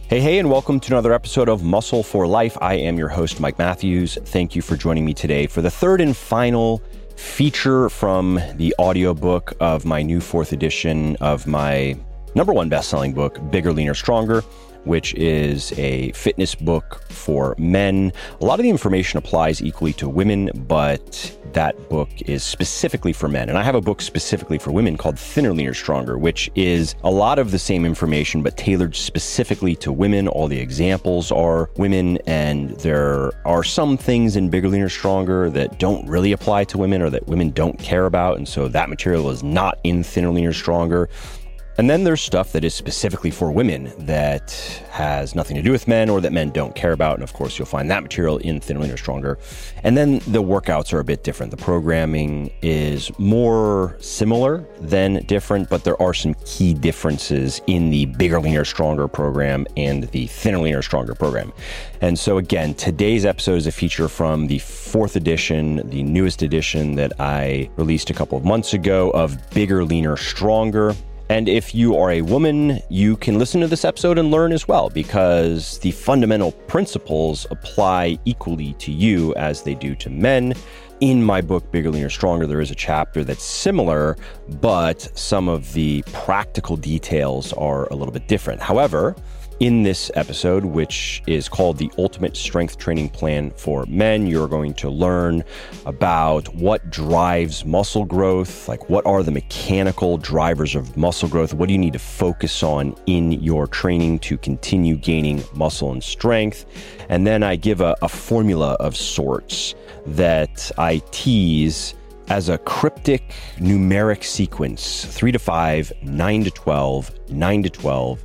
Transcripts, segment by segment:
Hey, and welcome to another episode of Muscle for Life. I am your host, Mike Matthews. Thank you for joining me today for the third and final feature from the audiobook of my new fourth edition of my number one best-selling book, Bigger, Leaner, Stronger, which is a fitness book for men. A lot of the information applies equally to women, but that book is specifically for men. And I have a book specifically for women called Thinner, Leaner, Stronger, which is a lot of the same information, but tailored specifically to women. All the examples are women, and there are some things in Bigger, Leaner, Stronger that don't really apply to women or that women don't care about. And so that material is not in Thinner, Leaner, Stronger. And then there's stuff that is specifically for women that has nothing to do with men or that men don't care about. And of course, you'll find that material in Thinner, Leaner, Stronger. And then the workouts are a bit different. The programming is more similar than different, but there are some key differences in the Bigger, Leaner, Stronger program and the Thinner, Leaner, Stronger program. And so again, today's episode is a feature from the fourth edition, the newest edition that I released a couple of months ago of Bigger, Leaner, Stronger. And if you are a woman, you can listen to this episode and learn as well, because the fundamental principles apply equally to you as they do to men. In my book, Bigger, Leaner, Stronger, there is a chapter that's similar, but some of the practical details are a little bit different. However, in this episode, which is called The Ultimate Strength Training Plan for Men, you're going to learn about what drives muscle growth, like what are the mechanical drivers of muscle growth, what do you need to focus on in your training to continue gaining muscle and strength. And then I give a formula of sorts that I tease as a cryptic numeric sequence: 3 to 5, 9 to 12, 9 to 12,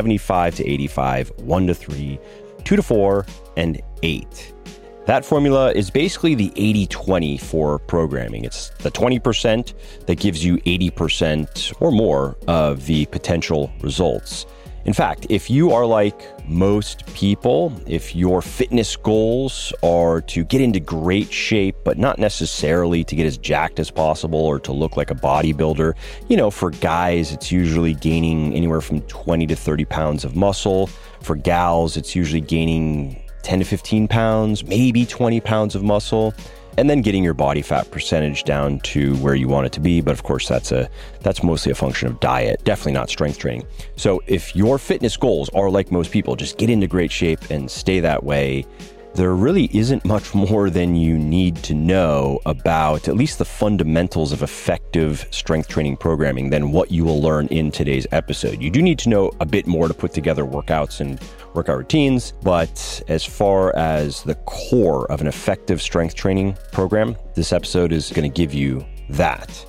75 to 85, 1 to 3, 2 to 4, and 8. That formula is basically the 80-20 for programming. It's the 20% that gives you 80% or more of the potential results. In fact, if you are like most people, if your fitness goals are to get into great shape, but not necessarily to get as jacked as possible or to look like a bodybuilder, for guys, it's usually gaining anywhere from 20 to 30 pounds of muscle. For gals, it's usually gaining 10 to 15 pounds, maybe 20 pounds of muscle, and then getting your body fat percentage down to where you want it to be. But of course, that's mostly a function of diet, definitely not strength training. So if your fitness goals are like most people, just get into great shape and stay that way, there really isn't much more than you need to know about at least the fundamentals of effective strength training programming than what you will learn in today's episode. You do need to know a bit more to put together workouts and workout routines, but as far as the core of an effective strength training program, this episode is going to give you that.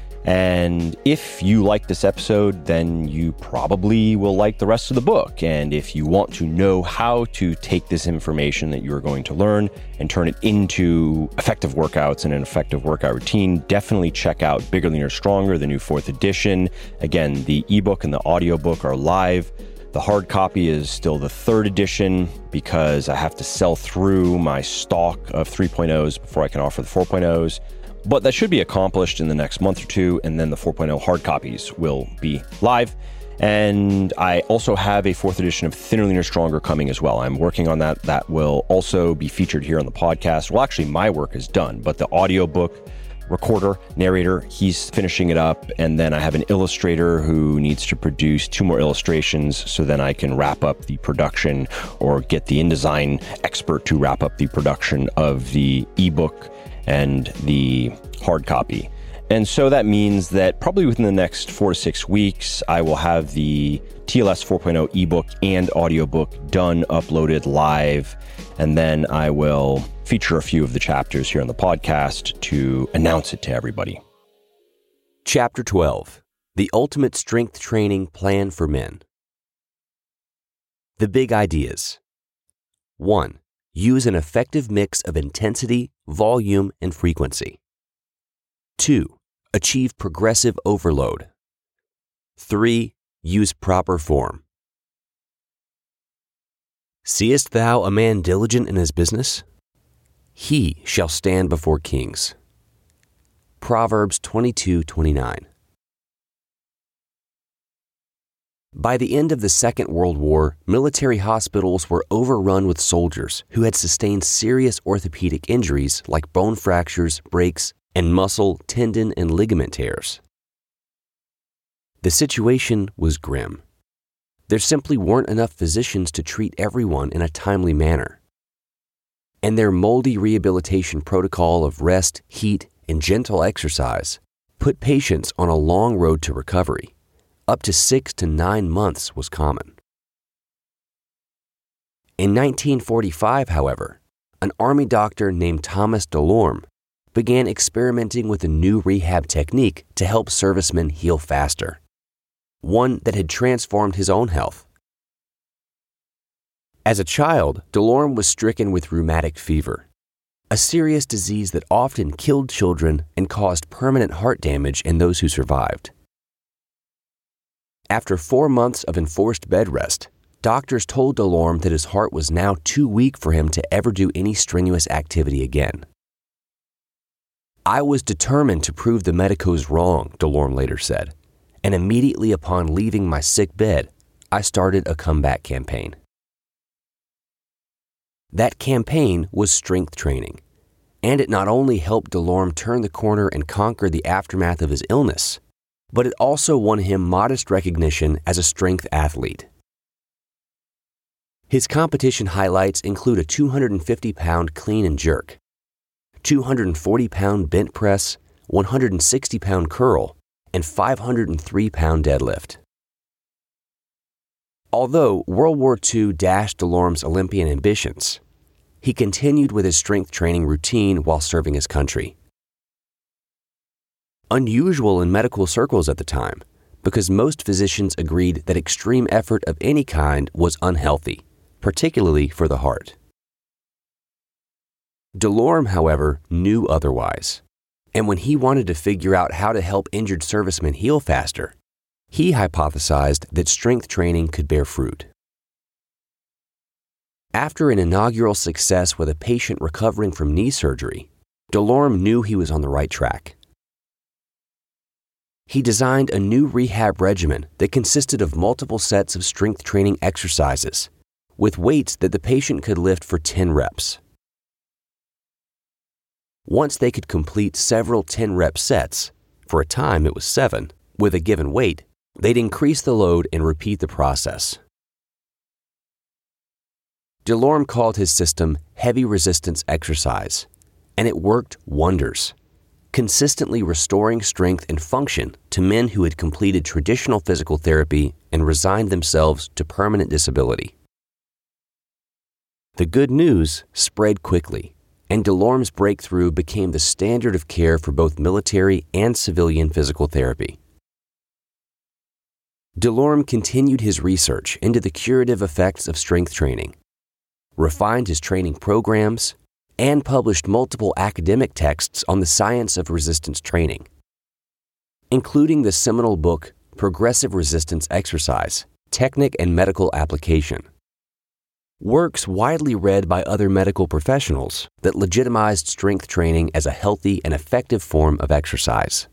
And if you like this episode, then you probably will like the rest of the book. And if you want to know how to take this information that you're going to learn and turn it into effective workouts and an effective workout routine, definitely check out Bigger, Leaner, Stronger, the new fourth edition. Again, the ebook and the audiobook are live. The hard copy is still the third edition because I have to sell through my stock of 3.0s before I can offer the 4.0s. But that should be accomplished in the next month or two, and then the 4.0 hard copies will be live. And I also have a fourth edition of Thinner, Leaner, Stronger coming as well. I'm working on that. That will also be featured here on the podcast. Well, actually, my work is done, but the audiobook recorder, narrator, he's finishing it up. And then I have an illustrator who needs to produce 2 more illustrations, so then I can wrap up the production or get the InDesign expert to wrap up the production of the ebook and the hard copy. And so that means that probably within the next 4 to 6 weeks, I will have the TLS 4.0 ebook and audiobook done, uploaded live, and then I will feature a few of the chapters here on the podcast to announce it to everybody. Chapter 12, The Ultimate Strength Training Plan for Men. The big ideas. 1. Use an effective mix of intensity, volume, and frequency. 2. Achieve progressive overload. 3. Use proper form. Seest thou a man diligent in his business? He shall stand before kings. Proverbs 22:29. By the end of the Second World War, military hospitals were overrun with soldiers who had sustained serious orthopedic injuries like bone fractures, breaks, and muscle, tendon, and ligament tears. The situation was grim. There simply weren't enough physicians to treat everyone in a timely manner. And their moldy rehabilitation protocol of rest, heat, and gentle exercise put patients on a long road to recovery. Up to 6 to 9 months was common. In 1945, however, an Army doctor named Thomas DeLorme began experimenting with a new rehab technique to help servicemen heal faster, one that had transformed his own health. As a child, DeLorme was stricken with rheumatic fever, a serious disease that often killed children and caused permanent heart damage in those who survived. After 4 months of enforced bed rest, doctors told DeLorme that his heart was now too weak for him to ever do any strenuous activity again. "I was determined to prove the medicos wrong," DeLorme later said, "and immediately upon leaving my sick bed, I started a comeback campaign." That campaign was strength training, and it not only helped DeLorme turn the corner and conquer the aftermath of his illness, but it also won him modest recognition as a strength athlete. His competition highlights include a 250-pound clean and jerk, 240-pound bent press, 160-pound curl, and 503-pound deadlift. Although World War II dashed DeLorme's Olympian ambitions, he continued with his strength training routine while serving his country. Unusual in medical circles at the time, because most physicians agreed that extreme effort of any kind was unhealthy, particularly for the heart. DeLorme, however, knew otherwise, and when he wanted to figure out how to help injured servicemen heal faster, he hypothesized that strength training could bear fruit. After an inaugural success with a patient recovering from knee surgery, DeLorme knew he was on the right track. He designed a new rehab regimen that consisted of multiple sets of strength training exercises, with weights that the patient could lift for 10 reps. Once they could complete several 10-rep sets, for a time it was 7, with a given weight, they'd increase the load and repeat the process. DeLorme called his system heavy resistance exercise, and it worked wonders, consistently restoring strength and function to men who had completed traditional physical therapy and resigned themselves to permanent disability. The good news spread quickly, and DeLorme's breakthrough became the standard of care for both military and civilian physical therapy. DeLorme continued his research into the curative effects of strength training, refined his training programs, and published multiple academic texts on the science of resistance training, including the seminal book Progressive Resistance Exercise, Technique and Medical Application. Works widely read by other medical professionals that legitimized strength training as a healthy and effective form of exercise.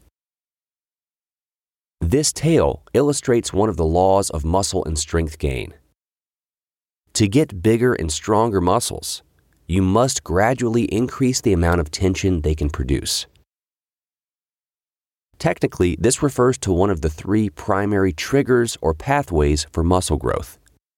This tale illustrates one of the laws of muscle and strength gain. To get bigger and stronger muscles, you must gradually increase the amount of tension they can produce. Technically, this refers to one of the 3 primary triggers or pathways for muscle growth.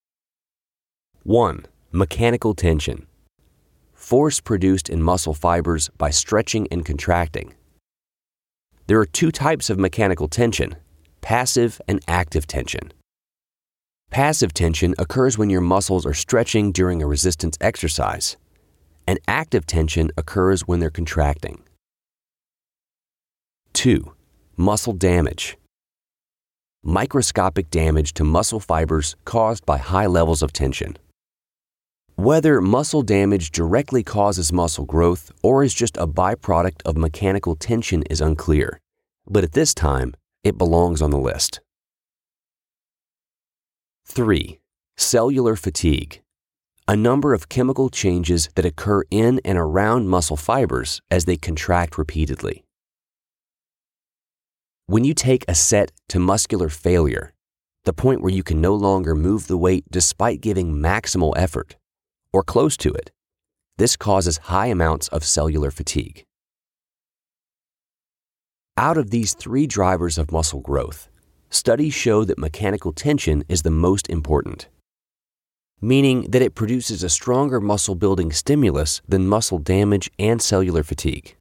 1. Mechanical tension. Force produced in muscle fibers by stretching and contracting. There are 2 types of mechanical tension: passive and active tension. Passive tension occurs when your muscles are stretching during a resistance exercise, and active tension occurs when they're contracting. 2. Muscle damage. Microscopic damage to muscle fibers caused by high levels of tension. Whether muscle damage directly causes muscle growth or is just a byproduct of mechanical tension is unclear, but at this time, it belongs on the list. 3. Cellular fatigue. A number of chemical changes that occur in and around muscle fibers as they contract repeatedly. When you take a set to muscular failure, the point where you can no longer move the weight despite giving maximal effort, or close to it. This causes high amounts of cellular fatigue. Out of these three drivers of muscle growth, studies show that mechanical tension is the most important, meaning that it produces a stronger muscle-building stimulus than muscle damage and cellular fatigue.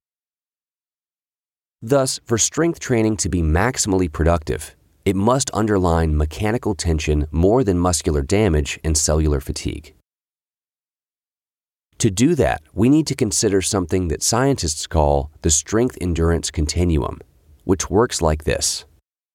Thus, for strength training to be maximally productive, it must underline mechanical tension more than muscular damage and cellular fatigue. To do that, we need to consider something that scientists call the strength-endurance continuum, which works like this.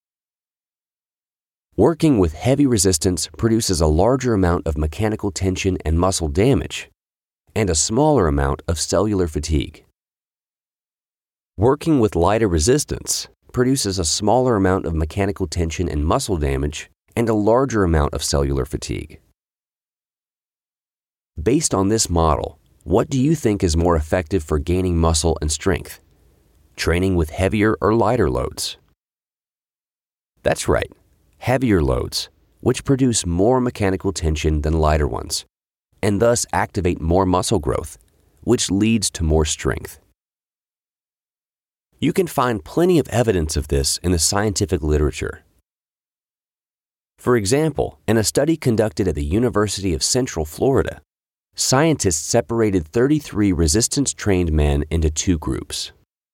Working with heavy resistance produces a larger amount of mechanical tension and muscle damage, and a smaller amount of cellular fatigue. Working with lighter resistance produces a smaller amount of mechanical tension and muscle damage, and a larger amount of cellular fatigue. Based on this model, what do you think is more effective for gaining muscle and strength? Training with heavier or lighter loads? That's right, heavier loads, which produce more mechanical tension than lighter ones, and thus activate more muscle growth, which leads to more strength. You can find plenty of evidence of this in the scientific literature. For example, in a study conducted at the University of Central Florida, scientists separated 33 resistance-trained men into two groups.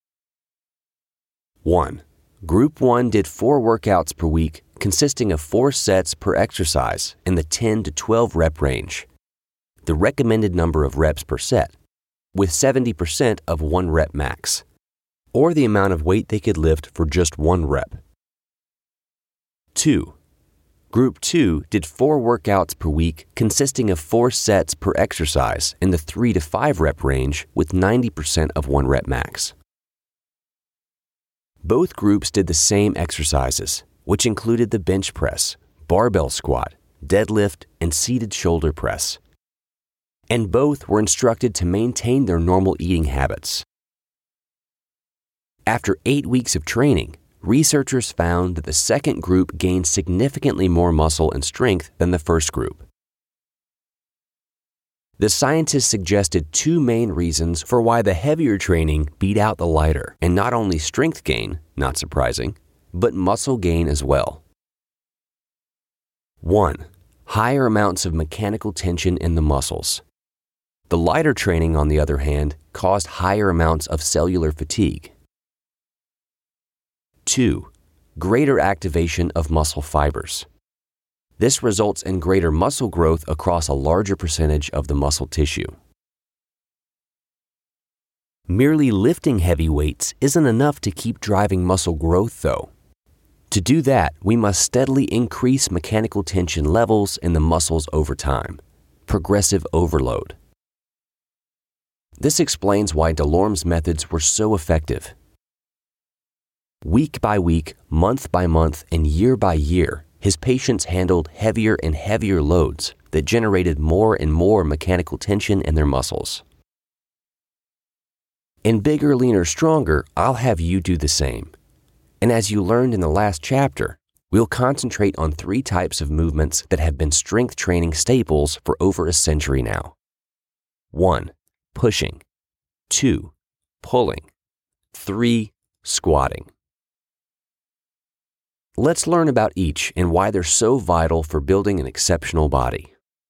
1. Group 1 did 4 workouts per week consisting of 4 sets per exercise in the 10 to 12 rep range, the recommended number of reps per set, with 70% of 1 rep max, or the amount of weight they could lift for just 1 rep. 2. Group 2 did 4 workouts per week consisting of 4 sets per exercise in the 3 to 5 rep range with 90% of 1 rep max. Both groups did the same exercises, which included the bench press, barbell squat, deadlift, and seated shoulder press. And both were instructed to maintain their normal eating habits. After 8 weeks of training, researchers found that the second group gained significantly more muscle and strength than the first group. The scientists suggested 2 main reasons for why the heavier training beat out the lighter, and not only strength gain, not surprising, but muscle gain as well. 1. Higher amounts of mechanical tension in the muscles. The lighter training, on the other hand, caused higher amounts of cellular fatigue. 2. Greater activation of muscle fibers. This results in greater muscle growth across a larger percentage of the muscle tissue. Merely lifting heavy weights isn't enough to keep driving muscle growth, though. To do that, we must steadily increase mechanical tension levels in the muscles over time, progressive overload. This explains why Delorme's methods were so effective. Week by week, month by month, and year by year, his patients handled heavier and heavier loads that generated more and more mechanical tension in their muscles. In Bigger, Leaner, Stronger, I'll have you do the same. And as you learned in the last chapter, we'll concentrate on 3 types of movements that have been strength training staples for over a century now. 1. Pushing. 2. Pulling. 3. Squatting. Let's learn about each and why they're so vital for building an exceptional body.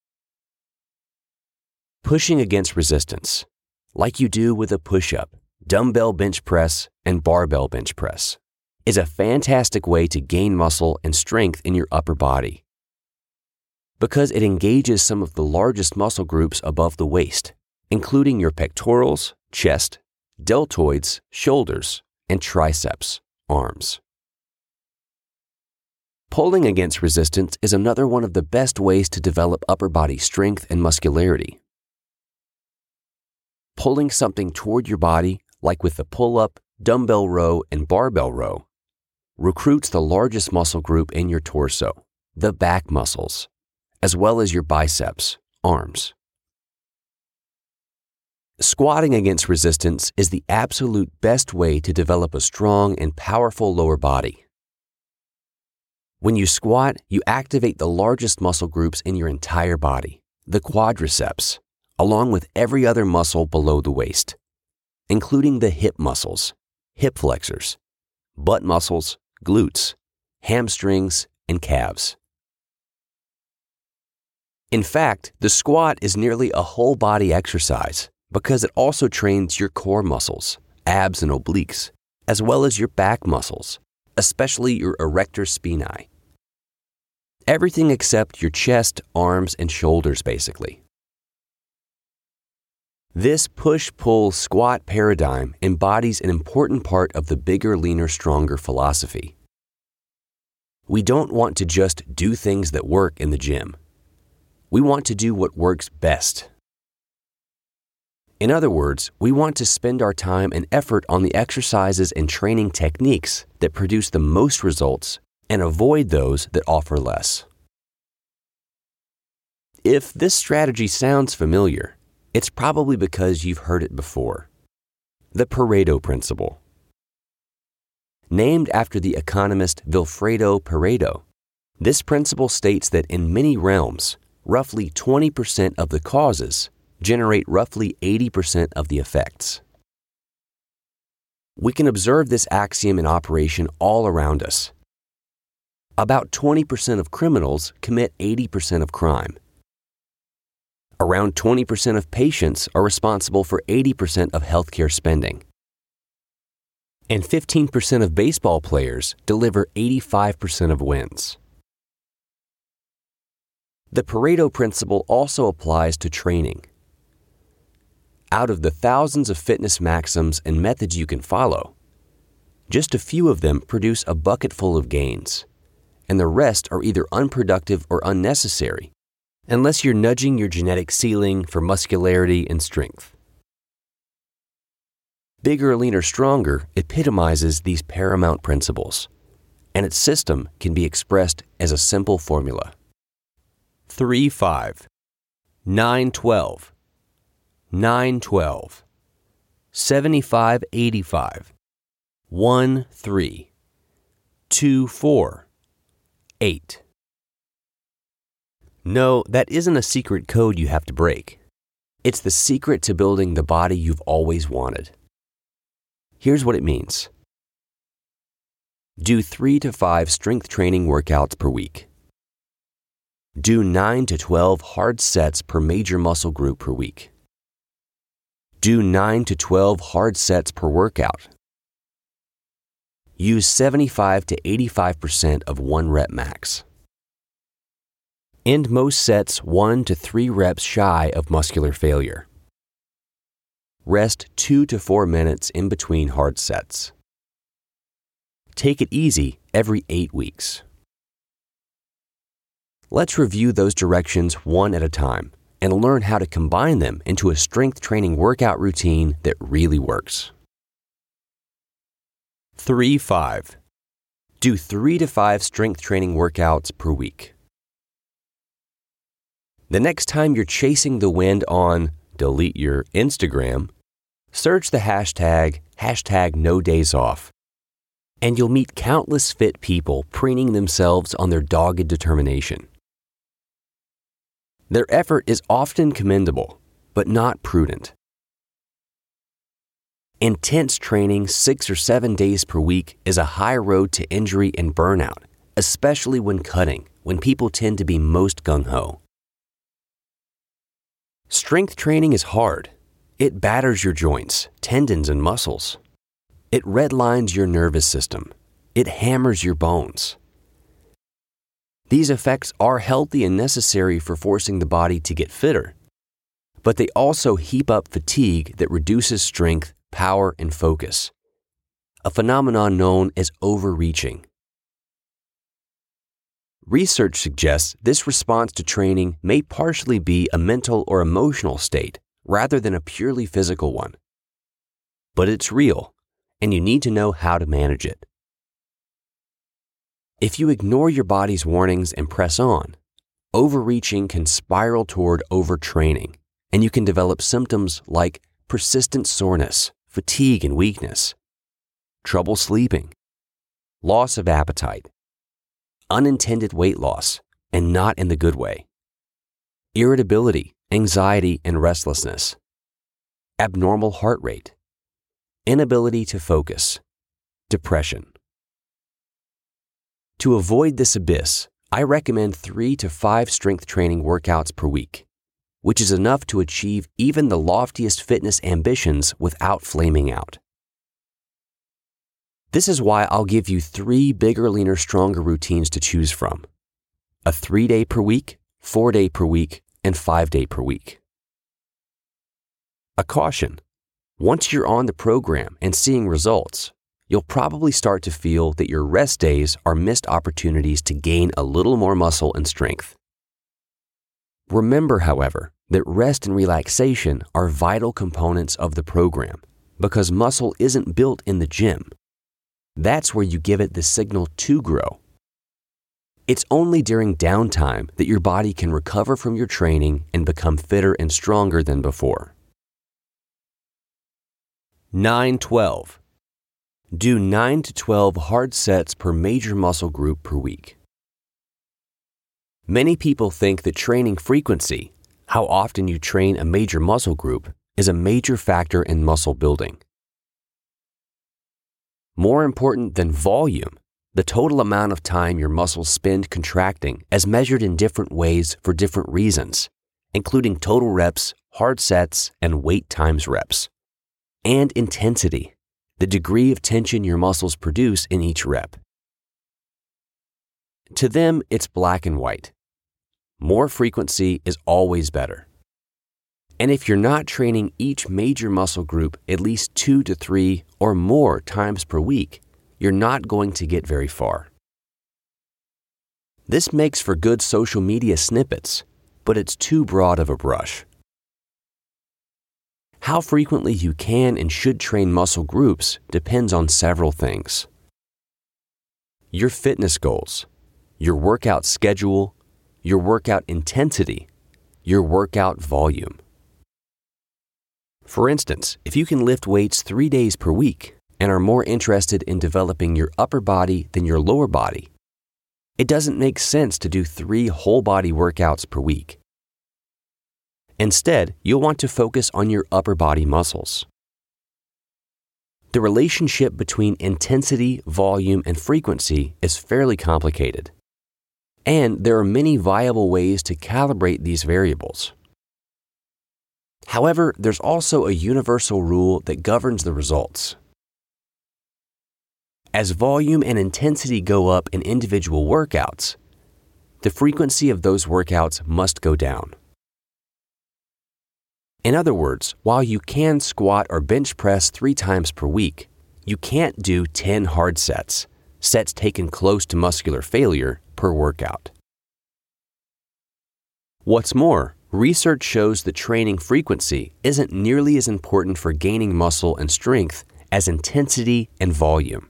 Pushing against resistance, like you do with a push-up, dumbbell bench press, and barbell bench press, is a fantastic way to gain muscle and strength in your upper body. Because it engages some of the largest muscle groups above the waist, including your pectorals, chest, deltoids, shoulders, and triceps, arms. Pulling against resistance is another one of the best ways to develop upper body strength and muscularity. Pulling something toward your body, like with the pull-up, dumbbell row, and barbell row, recruits the largest muscle group in your torso, the back muscles, as well as your biceps, arms. Squatting against resistance is the absolute best way to develop a strong and powerful lower body. When you squat, you activate the largest muscle groups in your entire body, the quadriceps, along with every other muscle below the waist, including the hip muscles, hip flexors, butt muscles, glutes, hamstrings, and calves. In fact, the squat is nearly a whole body exercise because it also trains your core muscles, abs and obliques, as well as your back muscles, especially your erector spinae. Everything except your chest, arms, and shoulders, basically. This push-pull squat paradigm embodies an important part of the bigger, leaner, stronger philosophy. We don't want to just do things that work in the gym. We want to do what works best. In other words, we want to spend our time and effort on the exercises and training techniques that produce the most results and avoid those that offer less. If this strategy sounds familiar, it's probably because you've heard it before. The Pareto Principle. Named after the economist Vilfredo Pareto, this principle states that in many realms, roughly 20% of the causes generate roughly 80% of the effects. We can observe this axiom in operation all around us. About 20% of criminals commit 80% of crime. Around 20% of patients are responsible for 80% of healthcare spending. And 15% of baseball players deliver 85% of wins. The Pareto Principle also applies to training. Out of the thousands of fitness maxims and methods you can follow, just a few of them produce a bucket full of gains, and the rest are either unproductive or unnecessary, unless you're nudging your genetic ceiling for muscularity and strength. Bigger, Leaner, Stronger epitomizes these paramount principles, and its system can be expressed as a simple formula. 3-5, 9-12, 9-12, 75-85, 1-3, 2-4, 8. No, that isn't a secret code you have to break. It's the secret to building the body you've always wanted. Here's what it means. Do 3 to 5 strength training workouts per week. Do 9 to 12 hard sets per major muscle group per week. Do 9 to 12 hard sets per workout. Use 75 to 85% of 1 rep max. End most sets 1 to 3 reps shy of muscular failure. Rest 2 to 4 minutes in between hard sets. Take it easy every 8 weeks. Let's review those directions one at a time and learn how to combine them into a strength training workout routine that really works. 3-5. Do 3 to 5 strength training workouts per week. The next time you're chasing the wind on, delete your Instagram, search the hashtag #NoDaysOff, and you'll meet countless fit people preening themselves on their dogged determination. Their effort is often commendable, but not prudent. Intense training 6 or 7 days per week is a high road to injury and burnout, especially when cutting, when people tend to be most gung-ho. Strength training is hard. It batters your joints, tendons, and muscles. It redlines your nervous system. It hammers your bones. These effects are healthy and necessary for forcing the body to get fitter, but they also heap up fatigue that reduces strength, power, and focus, a phenomenon known as overreaching. Research suggests this response to training may partially be a mental or emotional state rather than a purely physical one. But it's real, and you need to know how to manage it. If you ignore your body's warnings and press on, overreaching can spiral toward overtraining, and you can develop symptoms like persistent soreness, fatigue and weakness, trouble sleeping, loss of appetite, unintended weight loss, and not in the good way, irritability, anxiety, and restlessness, abnormal heart rate, inability to focus, depression. To avoid this abyss, I recommend 3 to 5 strength training workouts per week, which is enough to achieve even the loftiest fitness ambitions without flaming out. This is why I'll give you 3 bigger, leaner, stronger routines to choose from: a 3-day per week, 4-day per week, and 5-day per week. A caution: once you're on the program and seeing results, you'll probably start to feel that your rest days are missed opportunities to gain a little more muscle and strength. Remember, however, that rest and relaxation are vital components of the program because muscle isn't built in the gym. That's where you give it the signal to grow. It's only during downtime that your body can recover from your training and become fitter and stronger than before. 9-12. Do 9 to 12 hard sets per major muscle group per week. Many people think that training frequency, how often you train a major muscle group, is a major factor in muscle building. More important than volume, the total amount of time your muscles spend contracting as measured in different ways for different reasons, including total reps, hard sets, and weight times reps, and intensity, the degree of tension your muscles produce in each rep. To them, it's black and white. More frequency is always better. And if you're not training each major muscle group at least 2 to 3 or more times per week, you're not going to get very far. This makes for good social media snippets, but it's too broad of a brush. How frequently you can and should train muscle groups depends on several things: your fitness goals, your workout schedule, your workout intensity, your workout volume. For instance, if you can lift weights 3 days per week and are more interested in developing your upper body than your lower body, it doesn't make sense to do 3 whole body workouts per week. Instead, you'll want to focus on your upper body muscles. The relationship between intensity, volume, and frequency is fairly complicated, and there are many viable ways to calibrate these variables. However, there's also a universal rule that governs the results. As volume and intensity go up in individual workouts, the frequency of those workouts must go down. In other words, while you can squat or bench press 3 times per week, you can't do 10 hard sets taken close to muscular failure, per workout. What's more, research shows that training frequency isn't nearly as important for gaining muscle and strength as intensity and volume.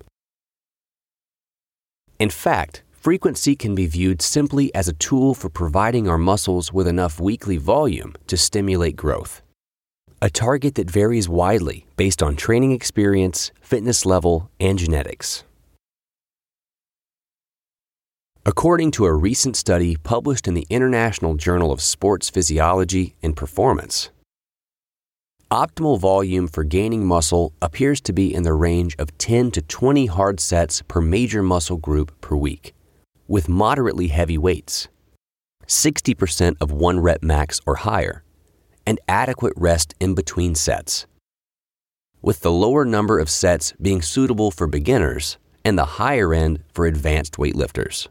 In fact, frequency can be viewed simply as a tool for providing our muscles with enough weekly volume to stimulate growth, a target that varies widely based on training experience, fitness level, and genetics. According to a recent study published in the International Journal of Sports Physiology and Performance, optimal volume for gaining muscle appears to be in the range of 10 to 20 hard sets per major muscle group per week, with moderately heavy weights, 60% of 1 rep max or higher, and adequate rest in between sets, with the lower number of sets being suitable for beginners and the higher end for advanced weightlifters.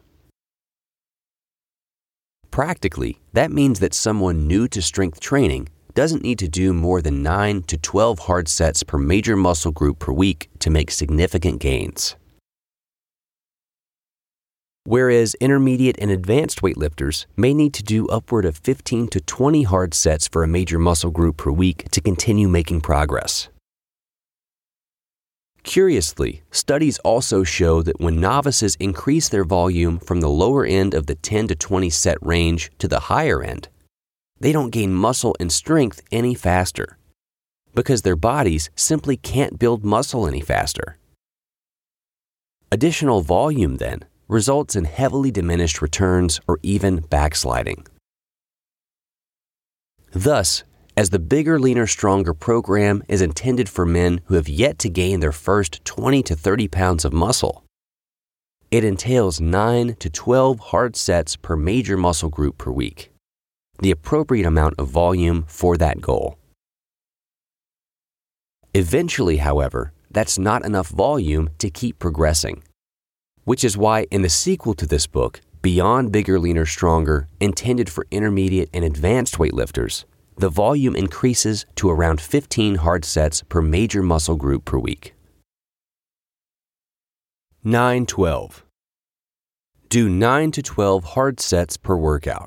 Practically, that means that someone new to strength training doesn't need to do more than 9 to 12 hard sets per major muscle group per week to make significant gains. Whereas intermediate and advanced weightlifters may need to do upward of 15 to 20 hard sets for a major muscle group per week to continue making progress. Curiously, studies also show that when novices increase their volume from the lower end of the 10 to 20 set range to the higher end, they don't gain muscle and strength any faster because their bodies simply can't build muscle any faster. Additional volume, then, results in heavily diminished returns or even backsliding. Thus, as the Bigger, Leaner, Stronger program is intended for men who have yet to gain their first 20 to 30 pounds of muscle, it entails 9 to 12 hard sets per major muscle group per week, the appropriate amount of volume for that goal. Eventually, however, that's not enough volume to keep progressing, which is why in the sequel to this book, Beyond Bigger, Leaner, Stronger, intended for intermediate and advanced weightlifters, the volume increases to around 15 hard sets per major muscle group per week. 9-12. Do 9 to 12 hard sets per workout.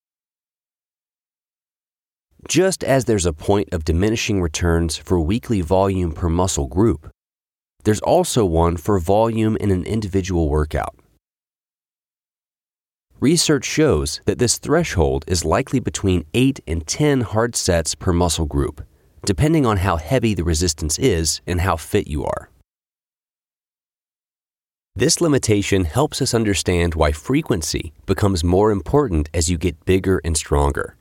Just as there's a point of diminishing returns for weekly volume per muscle group, there's also one for volume in an individual workout. Research shows that this threshold is likely between 8 and 10 hard sets per muscle group, depending on how heavy the resistance is and how fit you are. This limitation helps us understand why frequency becomes more important as you get bigger and stronger.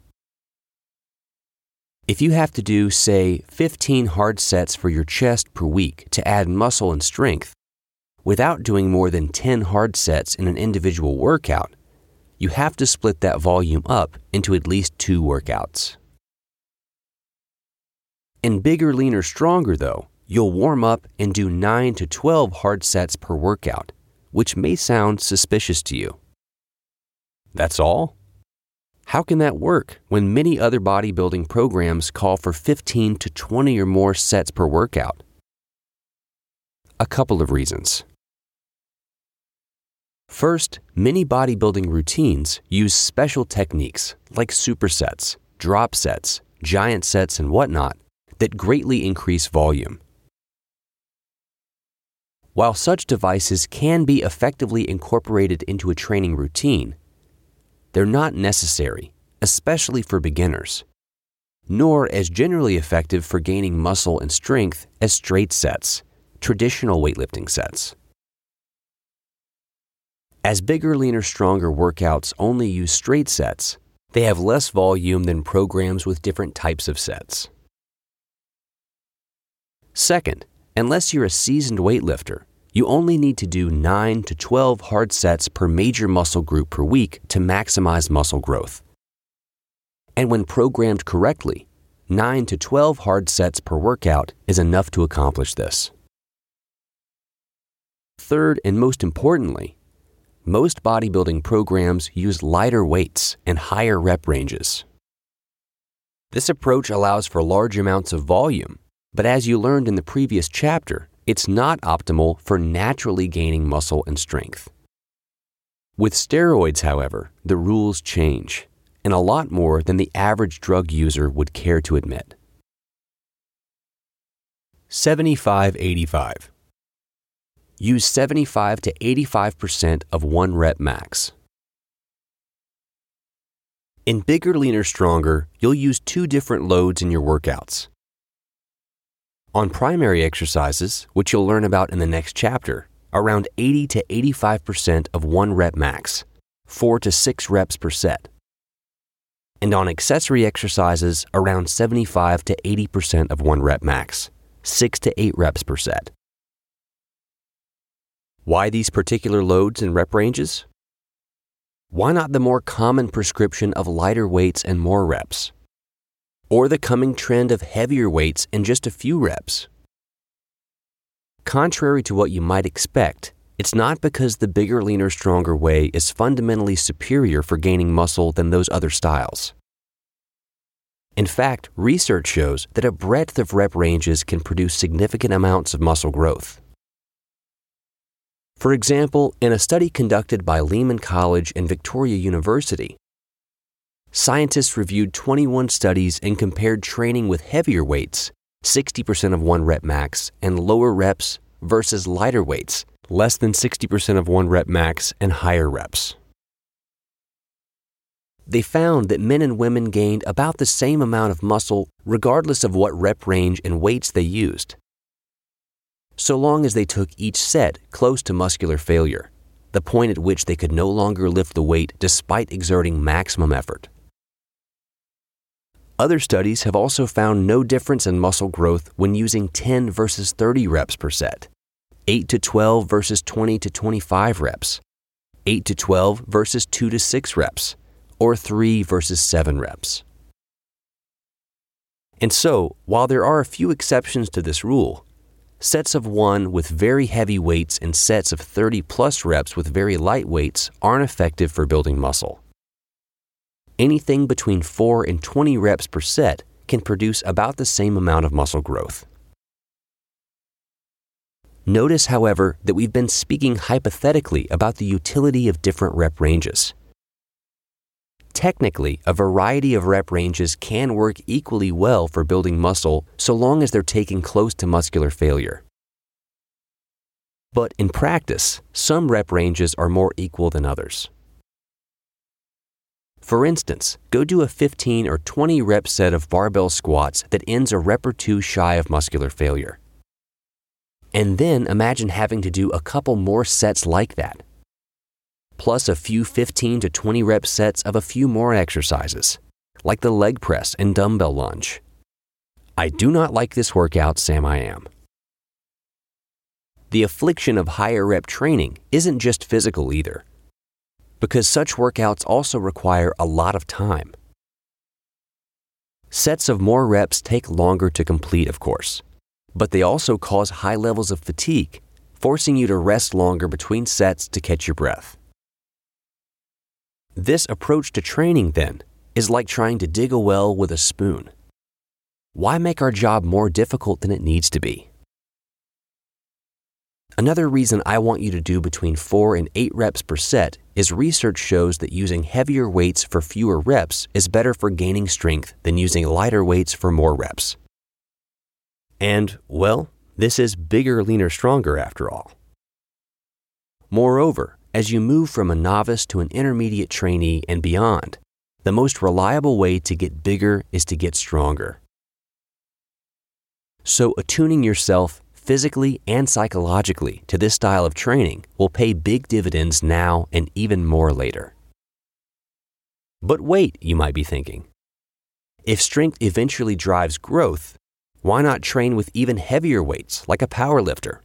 If you have to do, say, 15 hard sets for your chest per week to add muscle and strength, without doing more than 10 hard sets in an individual workout, you have to split that volume up into at least 2 workouts. In Bigger, Leaner, Stronger, though, you'll warm up and do 9 to 12 hard sets per workout, which may sound suspicious to you. That's all? How can that work when many other bodybuilding programs call for 15 to 20 or more sets per workout? A couple of reasons. First, many bodybuilding routines use special techniques like supersets, drop sets, giant sets, and whatnot that greatly increase volume. While such devices can be effectively incorporated into a training routine, they're not necessary, especially for beginners, nor as generally effective for gaining muscle and strength as straight sets, traditional weightlifting sets. As Bigger, Leaner, Stronger workouts only use straight sets, they have less volume than programs with different types of sets. Second, unless you're a seasoned weightlifter, you only need to do 9 to 12 hard sets per major muscle group per week to maximize muscle growth. And when programmed correctly, 9 to 12 hard sets per workout is enough to accomplish this. Third, and most importantly, most bodybuilding programs use lighter weights and higher rep ranges. This approach allows for large amounts of volume, but as you learned in the previous chapter, it's not optimal for naturally gaining muscle and strength. With steroids, however, the rules change, and a lot more than the average drug user would care to admit. 75-85. Use 75 to 85% of 1 rep max. In Bigger, Leaner, Stronger, you'll use 2 different loads in your workouts. On primary exercises, which you'll learn about in the next chapter, around 80 to 85% of 1 rep max, 4 to 6 reps per set. And on accessory exercises, around 75 to 80% of 1 rep max, 6 to 8 reps per set. Why these particular loads and rep ranges? Why not the more common prescription of lighter weights and more reps? Or the coming trend of heavier weights and just a few reps? Contrary to what you might expect, it's not because the Bigger, Leaner, Stronger way is fundamentally superior for gaining muscle than those other styles. In fact, research shows that a breadth of rep ranges can produce significant amounts of muscle growth. For example, in a study conducted by Lehman College and Victoria University, scientists reviewed 21 studies and compared training with heavier weights, 60% of 1 rep max, and lower reps versus lighter weights, less than 60% of 1 rep max and higher reps. They found that men and women gained about the same amount of muscle regardless of what rep range and weights they used, so long as they took each set close to muscular failure, the point at which they could no longer lift the weight despite exerting maximum effort. Other studies have also found no difference in muscle growth when using 10 versus 30 reps per set, 8 to 12 versus 20 to 25 reps, 8 to 12 versus 2 to 6 reps, or 3 versus 7 reps. And so, while there are a few exceptions to this rule, sets of 1 with very heavy weights and sets of 30 plus reps with very light weights aren't effective for building muscle. Anything between 4 and 20 reps per set can produce about the same amount of muscle growth. Notice, however, that we've been speaking hypothetically about the utility of different rep ranges. Technically, a variety of rep ranges can work equally well for building muscle so long as they're taken close to muscular failure. But in practice, some rep ranges are more equal than others. For instance, go do a 15 or 20 rep set of barbell squats that ends a rep or two shy of muscular failure. And then imagine having to do a couple more sets like that, plus a few 15 to 20 rep sets of a few more exercises, like the leg press and dumbbell lunge. I do not like this workout, Sam I am. The affliction of higher rep training isn't just physical either, because such workouts also require a lot of time. Sets of more reps take longer to complete, of course, but they also cause high levels of fatigue, forcing you to rest longer between sets to catch your breath. This approach to training, then, is like trying to dig a well with a spoon. Why make our job more difficult than it needs to be? Another reason I want you to do between 4 and 8 reps per set is research shows that using heavier weights for fewer reps is better for gaining strength than using lighter weights for more reps. And, well, this is bigger, leaner, stronger after all. Moreover, as you move from a novice to an intermediate trainee and beyond, the most reliable way to get bigger is to get stronger. So attuning yourself physically and psychologically to this style of training will pay big dividends now and even more later. But wait, you might be thinking. If strength eventually drives growth, why not train with even heavier weights like a power lifter?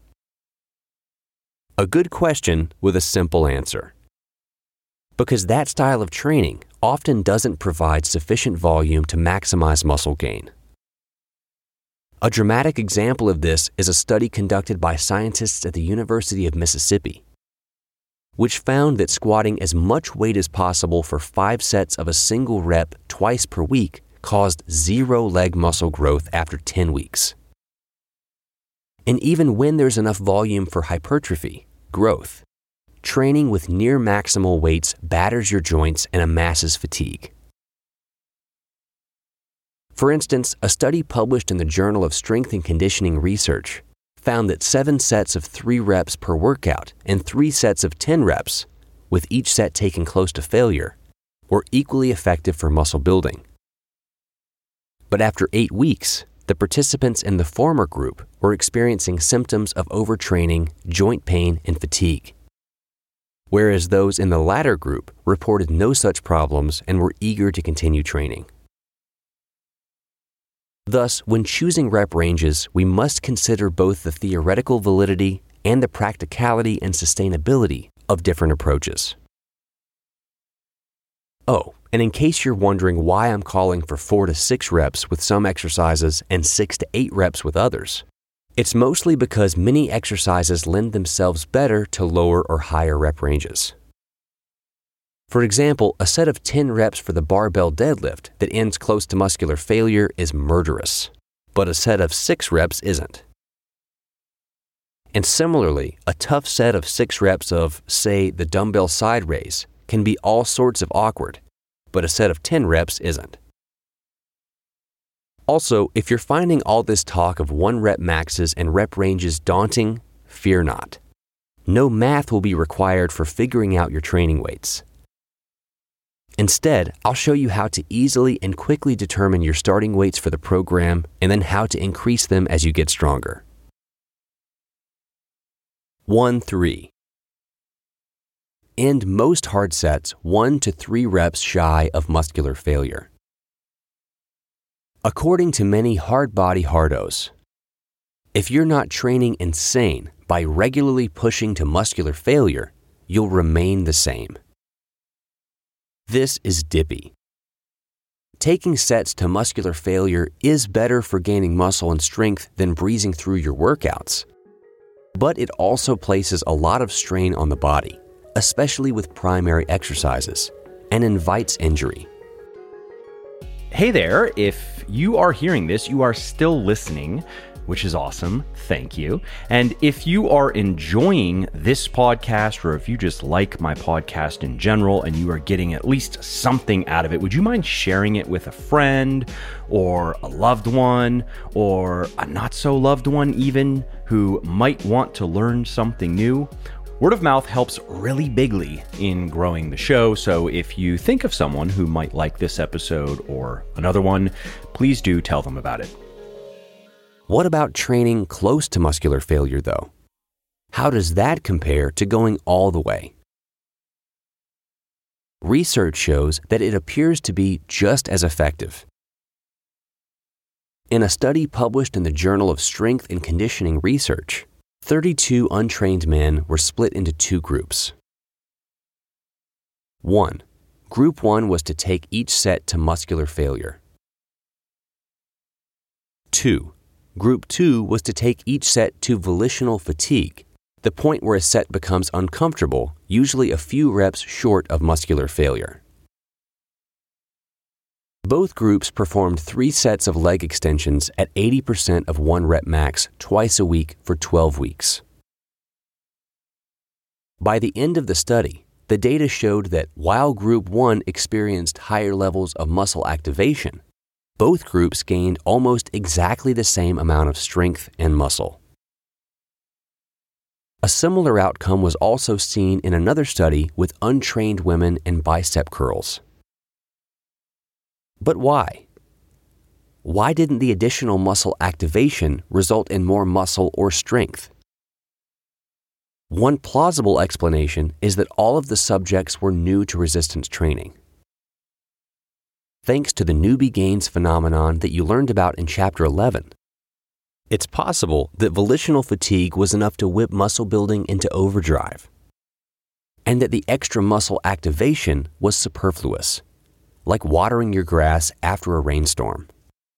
A good question with a simple answer. Because that style of training often doesn't provide sufficient volume to maximize muscle gain. A dramatic example of this is a study conducted by scientists at the University of Mississippi, which found that squatting as much weight as possible for 5 sets of a single rep twice per week caused 0 leg muscle growth after 10 weeks. And even when there's enough volume for hypertrophy, growth, training with near maximal weights batters your joints and amasses fatigue. For instance, a study published in the Journal of Strength and Conditioning Research found that 7 sets of 3 reps per workout and 3 sets of 10 reps, with each set taken close to failure, were equally effective for muscle building. But after 8 weeks, the participants in the former group were experiencing symptoms of overtraining, joint pain, and fatigue, whereas those in the latter group reported no such problems and were eager to continue training. Thus, when choosing rep ranges, we must consider both the theoretical validity and the practicality and sustainability of different approaches. Oh, and in case you're wondering why I'm calling for 4 to 6 reps with some exercises and 6 to 8 reps with others, it's mostly because many exercises lend themselves better to lower or higher rep ranges. For example, a set of 10 reps for the barbell deadlift that ends close to muscular failure is murderous, but a set of 6 reps isn't. And similarly, a tough set of 6 reps of, say, the dumbbell side raise can be all sorts of awkward, but a set of 10 reps isn't. Also, if you're finding all this talk of 1 rep maxes and rep ranges daunting, fear not. No math will be required for figuring out your training weights. Instead, I'll show you how to easily and quickly determine your starting weights for the program and then how to increase them as you get stronger. 1-3. end most hard sets 1 to 3 reps shy of muscular failure. According to many hard body hardos, if you're not training insane by regularly pushing to muscular failure, you'll remain the same. This is dippy. Taking sets to muscular failure is better for gaining muscle and strength than breezing through your workouts. But it also places a lot of strain on the body, especially with primary exercises, and invites injury. Hey there, if you are hearing this, you are still listening, which is awesome. Thank you. And if you are enjoying this podcast, or if you just like my podcast in general and you are getting at least something out of it, would you mind sharing it with a friend or a loved one or a not so loved one even who might want to learn something new? Word of mouth helps really bigly in growing the show, so if you think of someone who might like this episode or another one, please do tell them about it. What about training close to muscular failure, though? How does that compare to going all the way? Research shows that it appears to be just as effective. In a study published in the Journal of Strength and Conditioning Research, 32 untrained men were split into 2 groups. 1. Group 1 was to take each set to muscular failure. 2. Group 2 was to take each set to volitional fatigue, the point where a set becomes uncomfortable, usually a few reps short of muscular failure. Both groups performed 3 sets of leg extensions at 80% of 1 rep max twice a week for 12 weeks. By the end of the study, the data showed that while Group 1 experienced higher levels of muscle activation, both groups gained almost exactly the same amount of strength and muscle. A similar outcome was also seen in another study with untrained women and bicep curls. But why? Why didn't the additional muscle activation result in more muscle or strength? One plausible explanation is that all of the subjects were new to resistance training. Thanks to the newbie gains phenomenon that you learned about in Chapter 11, it's possible that volitional fatigue was enough to whip muscle building into overdrive, and that the extra muscle activation was superfluous, like watering your grass after a rainstorm.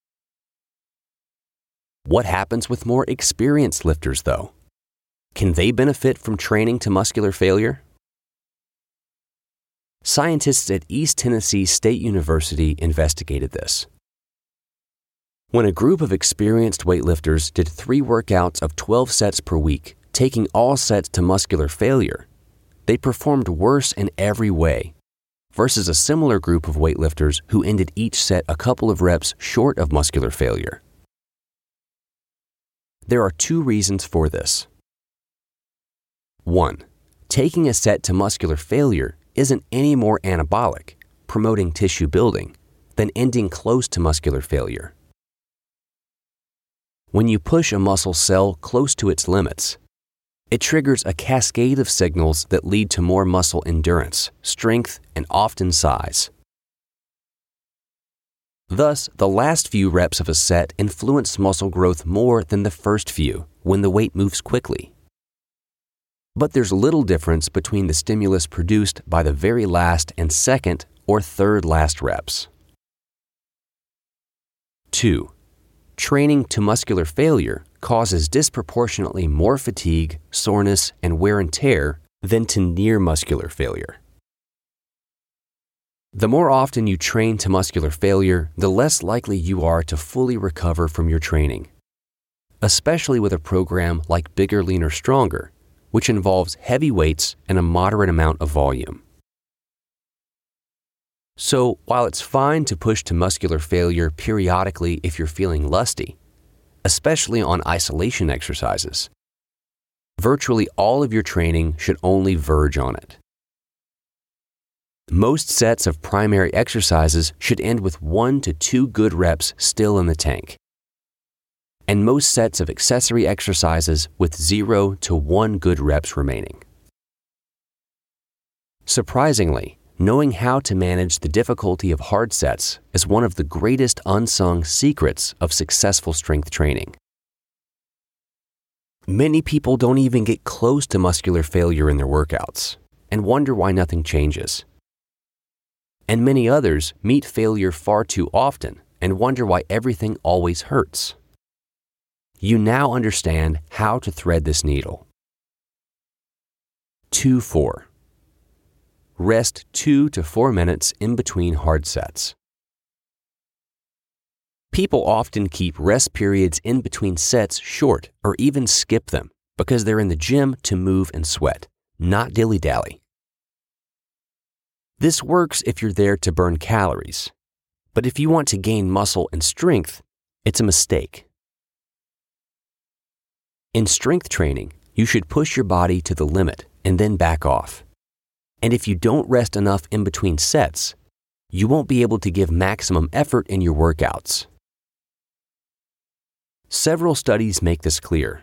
What happens with more experienced lifters, though? Can they benefit from training to muscular failure? Scientists at East Tennessee State University investigated this. When a group of experienced weightlifters did 3 workouts of 12 sets per week, taking all sets to muscular failure, they performed worse in every way, versus a similar group of weightlifters who ended each set a couple of reps short of muscular failure. There are 2 reasons for this. 1. Taking a set to muscular failure isn't any more anabolic, promoting tissue building, than ending close to muscular failure. When you push a muscle cell close to its limits, it triggers a cascade of signals that lead to more muscle endurance, strength, and often size. Thus, the last few reps of a set influence muscle growth more than the first few when the weight moves quickly. But there's little difference between the stimulus produced by the very last and second or third last reps. 2. Training to muscular failure causes disproportionately more fatigue, soreness, and wear and tear than to near muscular failure. The more often you train to muscular failure, the less likely you are to fully recover from your training, especially with a program like Bigger, Leaner, Stronger, which involves heavy weights and a moderate amount of volume. So, while it's fine to push to muscular failure periodically if you're feeling lusty, especially on isolation exercises, virtually all of your training should only verge on it. Most sets of primary exercises should end with 1 to 2 good reps still in the tank, and most sets of accessory exercises with 0 to 1 good reps remaining. Surprisingly, knowing how to manage the difficulty of hard sets is one of the greatest unsung secrets of successful strength training. Many people don't even get close to muscular failure in their workouts and wonder why nothing changes. And many others meet failure far too often and wonder why everything always hurts. You now understand how to thread this needle. 2-4. Rest 2 to 4 minutes in between hard sets. People often keep rest periods in between sets short or even skip them because they're in the gym to move and sweat, not dilly-dally. This works if you're there to burn calories, but if you want to gain muscle and strength, it's a mistake. In strength training, you should push your body to the limit and then back off. And if you don't rest enough in between sets, you won't be able to give maximum effort in your workouts. Several studies make this clear.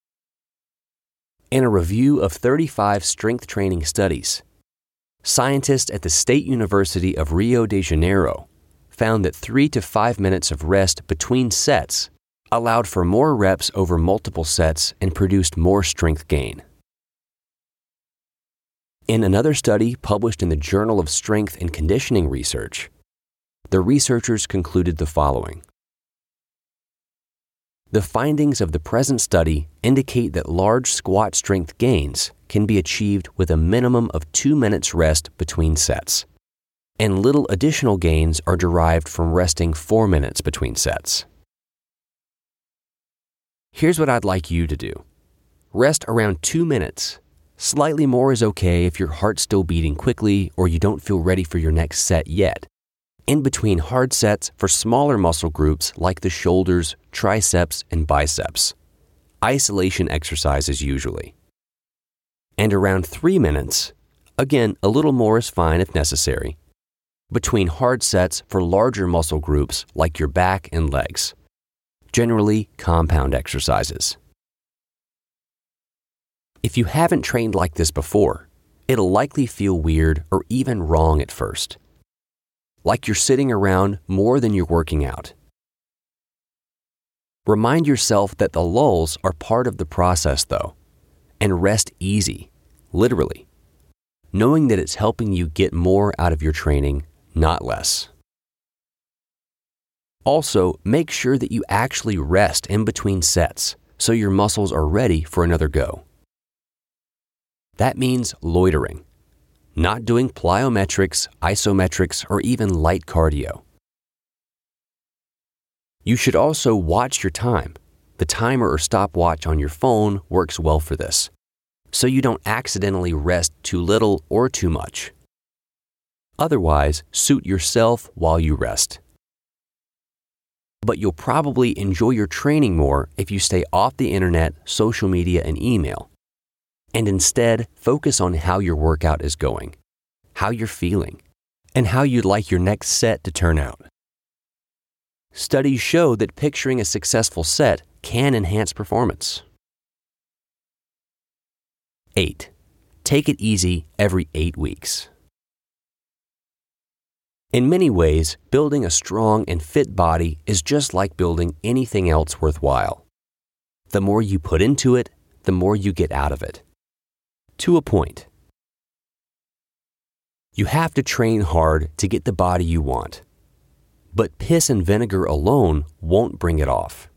In a review of 35 strength training studies, scientists at the State University of Rio de Janeiro found that 3 to 5 minutes of rest between sets allowed for more reps over multiple sets and produced more strength gain. In another study published in the Journal of Strength and Conditioning Research, the researchers concluded the following. The findings of the present study indicate that large squat strength gains can be achieved with a minimum of 2 minutes rest between sets, and little additional gains are derived from resting 4 minutes between sets. Here's what I'd like you to do. Rest around 2 minutes. Slightly more is okay if your heart's still beating quickly or you don't feel ready for your next set yet. In between hard sets for smaller muscle groups like the shoulders, triceps, and biceps. Isolation exercises usually. And around 3 minutes, again, a little more is fine if necessary, between hard sets for larger muscle groups like your back and legs. Generally, compound exercises. If you haven't trained like this before, it'll likely feel weird or even wrong at first. Like you're sitting around more than you're working out. Remind yourself that the lulls are part of the process though, and rest easy, literally, knowing that it's helping you get more out of your training, not less. Also, make sure that you actually rest in between sets so your muscles are ready for another go. That means loitering, not doing plyometrics, isometrics, or even light cardio. You should also watch your time. The timer or stopwatch on your phone works well for this, so you don't accidentally rest too little or too much. Otherwise, suit yourself while you rest. But you'll probably enjoy your training more if you stay off the internet, social media, and email, and instead focus on how your workout is going, how you're feeling, and how you'd like your next set to turn out. Studies show that picturing a successful set can enhance performance. 8. Take it easy every 8 weeks. In many ways, building a strong and fit body is just like building anything else worthwhile. The more you put into it, the more you get out of it. To a point. You have to train hard to get the body you want. But piss and vinegar alone won't bring it off.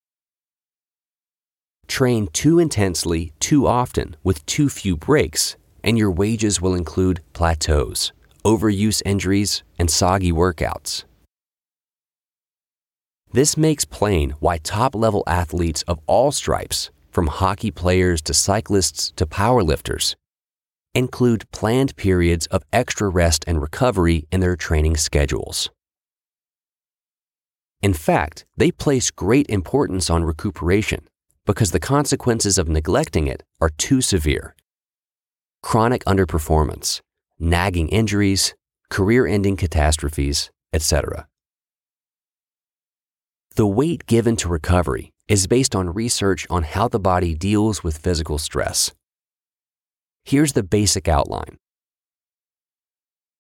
Train too intensely, too often, with too few breaks, and your wages will include plateaus, overuse injuries, and soggy workouts. This makes plain why top-level athletes of all stripes, from hockey players to cyclists to powerlifters, include planned periods of extra rest and recovery in their training schedules. In fact, they place great importance on recuperation because the consequences of neglecting it are too severe. Chronic underperformance, nagging injuries, career-ending catastrophes, etc. The weight given to recovery is based on research on how the body deals with physical stress. Here's the basic outline.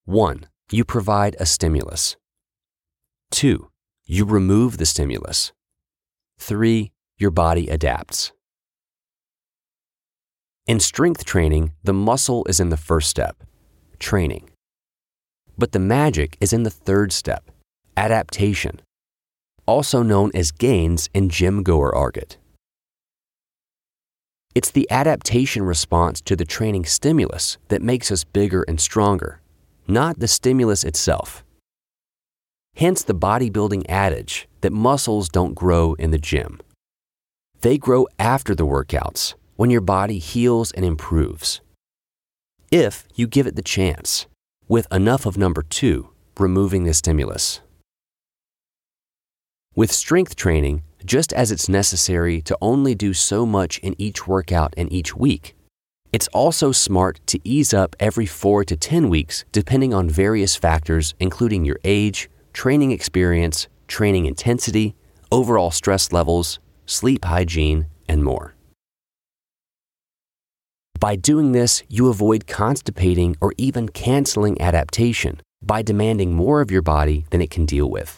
1. You provide a stimulus. 2. You remove the stimulus. 3. Your body adapts. In strength training, the muscle is in the first step, training. But the magic is in the third step, adaptation, also known as gains in gym-goer argot. It's the adaptation response to the training stimulus that makes us bigger and stronger, not the stimulus itself. Hence the bodybuilding adage that muscles don't grow in the gym. They grow after the workouts, when your body heals and improves. If you give it the chance, with enough of number 2, removing the stimulus. With strength training, just as it's necessary to only do so much in each workout and each week, it's also smart to ease up every 4 to 10 weeks depending on various factors including your age, training experience, training intensity, overall stress levels, sleep hygiene, and more. By doing this, you avoid constipating or even canceling adaptation by demanding more of your body than it can deal with.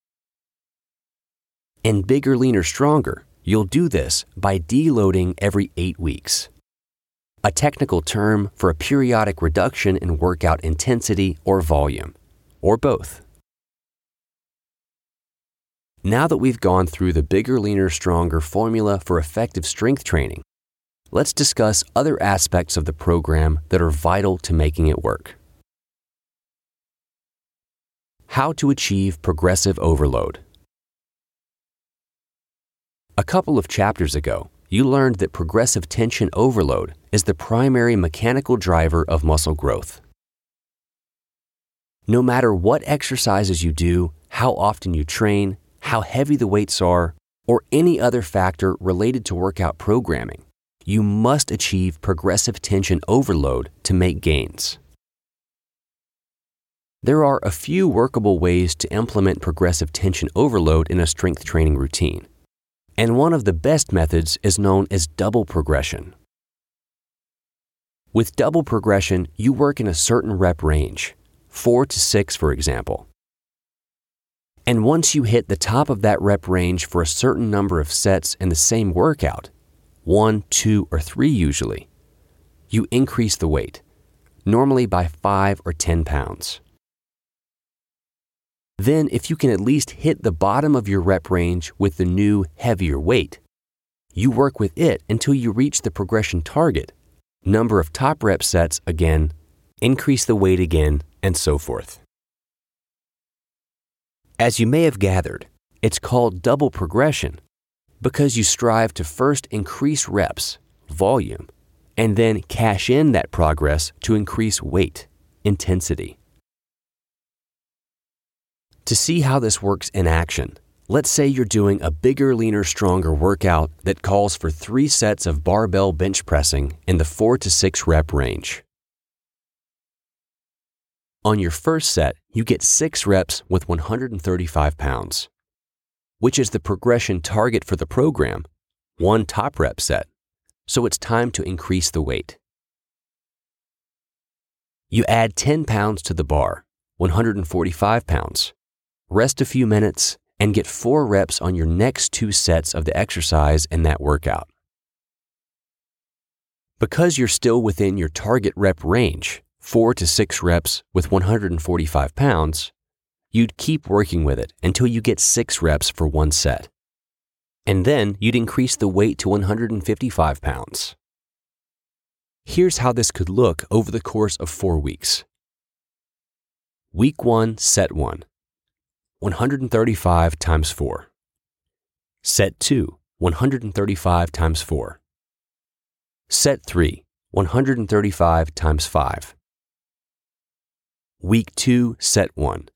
In Bigger, Leaner, Stronger, you'll do this by deloading every 8 weeks, a technical term for a periodic reduction in workout intensity or volume, or both. Now that we've gone through the Bigger, Leaner, Stronger formula for effective strength training, let's discuss other aspects of the program that are vital to making it work. How to achieve progressive overload. A couple of chapters ago, you learned that progressive tension overload is the primary mechanical driver of muscle growth. No matter what exercises you do, how often you train, how heavy the weights are, or any other factor related to workout programming, you must achieve progressive tension overload to make gains. There are a few workable ways to implement progressive tension overload in a strength training routine, and one of the best methods is known as double progression. With double progression, you work in a certain rep range, 4 to 6 for example. And once you hit the top of that rep range for a certain number of sets in the same workout, 1, 2, or 3 usually, you increase the weight, normally by 5 or 10 pounds. Then, if you can at least hit the bottom of your rep range with the new, heavier weight, you work with it until you reach the progression target, number of top rep sets again, increase the weight again, and so forth. As you may have gathered, it's called double progression because you strive to first increase reps, volume, and then cash in that progress to increase weight, intensity. To see how this works in action, let's say you're doing a Bigger, Leaner, Stronger workout that calls for 3 sets of barbell bench pressing in the 4 to 6 rep range. On your first set, you get 6 reps with 135 pounds, which is the progression target for the program, 1 top rep set, so it's time to increase the weight. You add 10 pounds to the bar, 145 pounds, rest a few minutes, and get 4 reps on your next 2 sets of the exercise in that workout. Because you're still within your target rep range, 4 to 6 reps with 145 pounds, you'd keep working with it until you get 6 reps for 1 set. And then you'd increase the weight to 155 pounds. Here's how this could look over the course of 4 weeks. Week 1, Set 1, 135 times 4. Set 2, 135 times 4. Set 3, 135 times 5. Week 2, Set 1,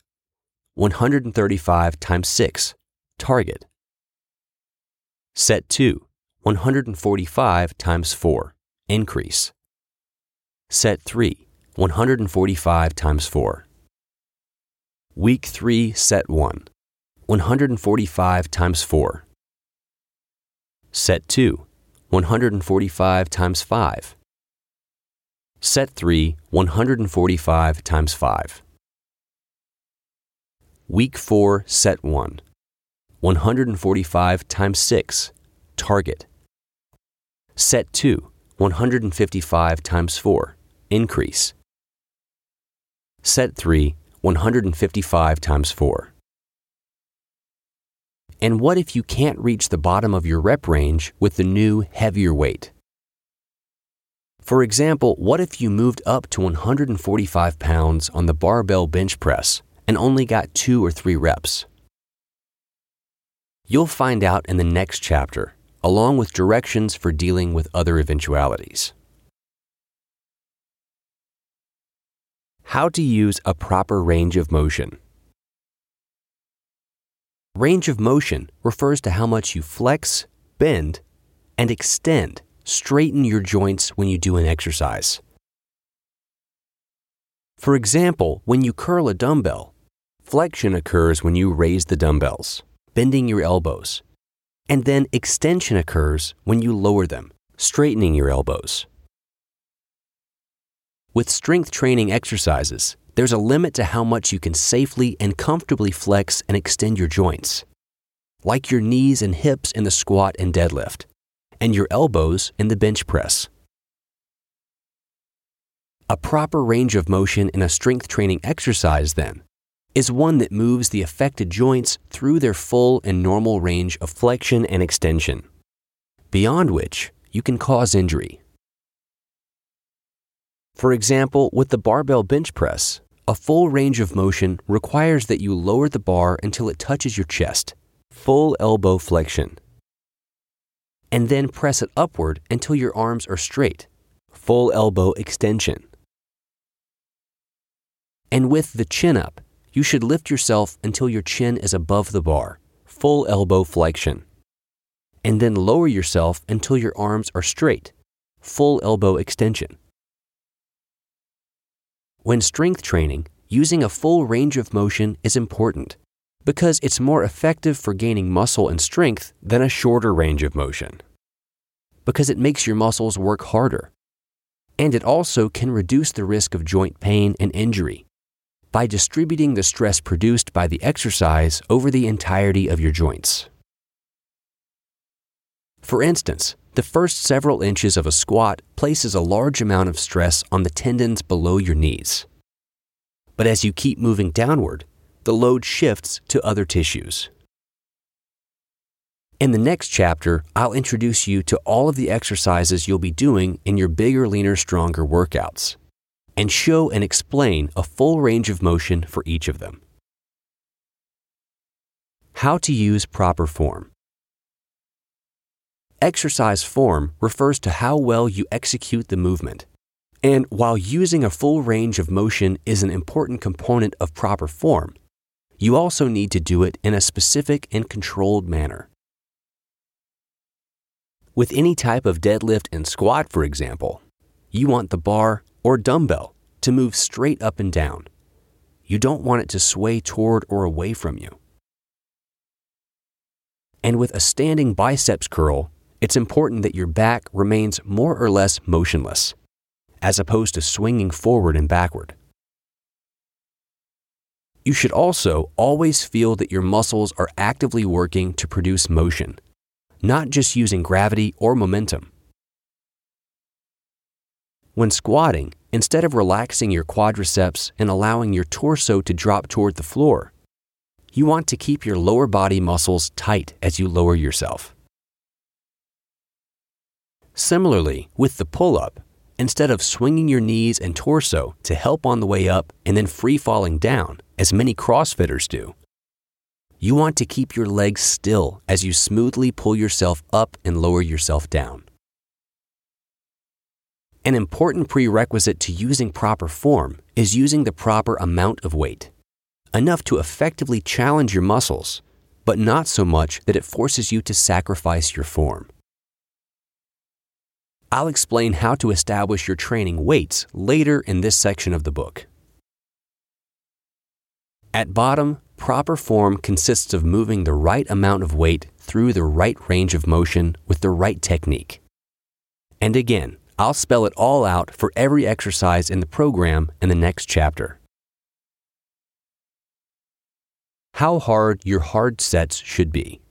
135 times 6, target. Set 2, 145 times 4, increase. Set 3, 145 times 4. Week 3, Set 1, 145 times 4. Set 2, 145 times 5. Set 3, 145 times 5. Week 4, Set 1, 145 times 6, target. Set 2, 155 times 4, increase. Set 3, 155 times 4. And what if you can't reach the bottom of your rep range with the new, heavier weight? For example, what if you moved up to 145 pounds on the barbell bench press and only got 2 or 3 reps? You'll find out in the next chapter, along with directions for dealing with other eventualities. How to use a proper range of motion. Range of motion refers to how much you flex, bend, and straighten your joints when you do an exercise. For example, when you curl a dumbbell, flexion occurs when you raise the dumbbells, bending your elbows, and then extension occurs when you lower them, straightening your elbows. With strength training exercises, there's a limit to how much you can safely and comfortably flex and extend your joints, like your knees and hips in the squat and deadlift, and your elbows in the bench press. A proper range of motion in a strength training exercise, then, is one that moves the affected joints through their full and normal range of flexion and extension, beyond which you can cause injury. For example, with the barbell bench press, a full range of motion requires that you lower the bar until it touches your chest, full elbow flexion, and then press it upward until your arms are straight, full elbow extension. And with the chin up, you should lift yourself until your chin is above the bar, full elbow flexion, and then lower yourself until your arms are straight, full elbow extension. When strength training, using a full range of motion is important because it's more effective for gaining muscle and strength than a shorter range of motion, because it makes your muscles work harder, and it also can reduce the risk of joint pain and injury by distributing the stress produced by the exercise over the entirety of your joints. For instance, the first several inches of a squat places a large amount of stress on the tendons below your knees. But as you keep moving downward, the load shifts to other tissues. In the next chapter, I'll introduce you to all of the exercises you'll be doing in your bigger, leaner, stronger workouts, and show and explain a full range of motion for each of them. How to use proper form. Exercise form refers to how well you execute the movement. And while using a full range of motion is an important component of proper form, you also need to do it in a specific and controlled manner. With any type of deadlift and squat, for example, you want the bar or dumbbell to move straight up and down. You don't want it to sway toward or away from you. And with a standing biceps curl, it's important that your back remains more or less motionless, as opposed to swinging forward and backward. You should also always feel that your muscles are actively working to produce motion, not just using gravity or momentum. When squatting, instead of relaxing your quadriceps and allowing your torso to drop toward the floor, you want to keep your lower body muscles tight as you lower yourself. Similarly, with the pull-up, instead of swinging your knees and torso to help on the way up and then free falling down, as many CrossFitters do, you want to keep your legs still as you smoothly pull yourself up and lower yourself down. An important prerequisite to using proper form is using the proper amount of weight, enough to effectively challenge your muscles, but not so much that it forces you to sacrifice your form. I'll explain how to establish your training weights later in this section of the book. At bottom, proper form consists of moving the right amount of weight through the right range of motion with the right technique. And again, I'll spell it all out for every exercise in the program in the next chapter. How hard your hard sets should be.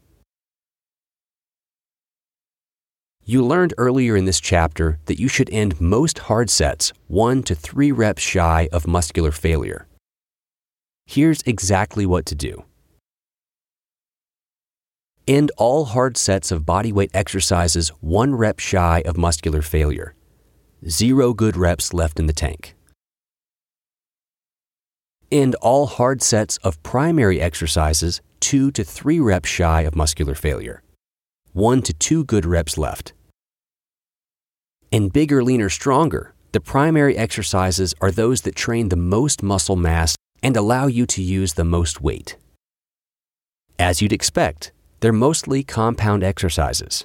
You learned earlier in this chapter that you should end most hard sets 1 to 3 reps shy of muscular failure. Here's exactly what to do. End all hard sets of bodyweight exercises 1 rep shy of muscular failure. 0 good reps left in the tank. End all hard sets of primary exercises 2 to 3 reps shy of muscular failure. 1 to 2 good reps left. In Bigger, Leaner, Stronger, the primary exercises are those that train the most muscle mass and allow you to use the most weight. As you'd expect, they're mostly compound exercises.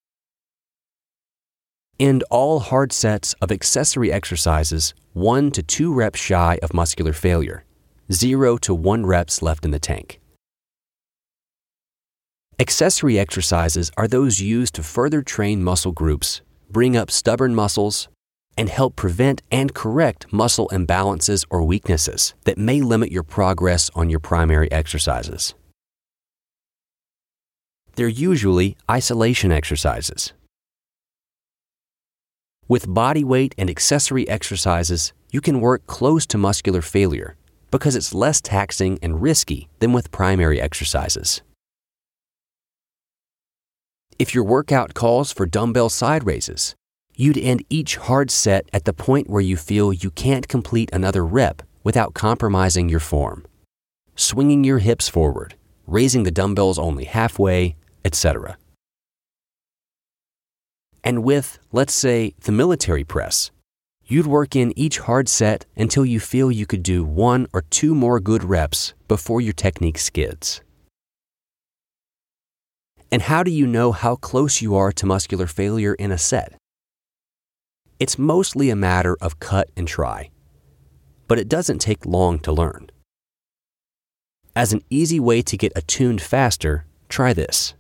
End all hard sets of accessory exercises 1 to 2 reps shy of muscular failure. 0 to 1 reps left in the tank. Accessory exercises are those used to further train muscle groups, bring up stubborn muscles, and help prevent and correct muscle imbalances or weaknesses that may limit your progress on your primary exercises. They're usually isolation exercises. With body weight and accessory exercises, you can work close to muscular failure because it's less taxing and risky than with primary exercises. If your workout calls for dumbbell side raises, you'd end each hard set at the point where you feel you can't complete another rep without compromising your form, swinging your hips forward, raising the dumbbells only halfway, etc. And with, let's say, the military press, you'd work in each hard set until you feel you could do 1 or 2 more good reps before your technique skids. And how do you know how close you are to muscular failure in a set? It's mostly a matter of cut and try, but it doesn't take long to learn. As an easy way to get attuned faster, try this.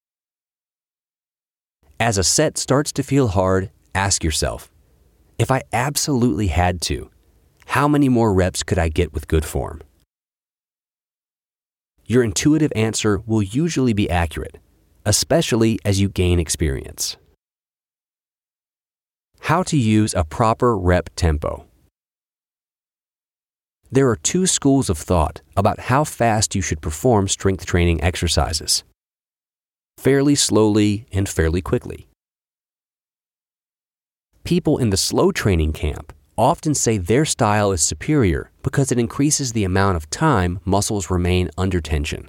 As a set starts to feel hard, ask yourself, if I absolutely had to, how many more reps could I get with good form? Your intuitive answer will usually be accurate, especially as you gain experience. How to use a proper rep tempo. There are 2 schools of thought about how fast you should perform strength training exercises: fairly slowly and fairly quickly. People in the slow training camp often say their style is superior because it increases the amount of time muscles remain under tension.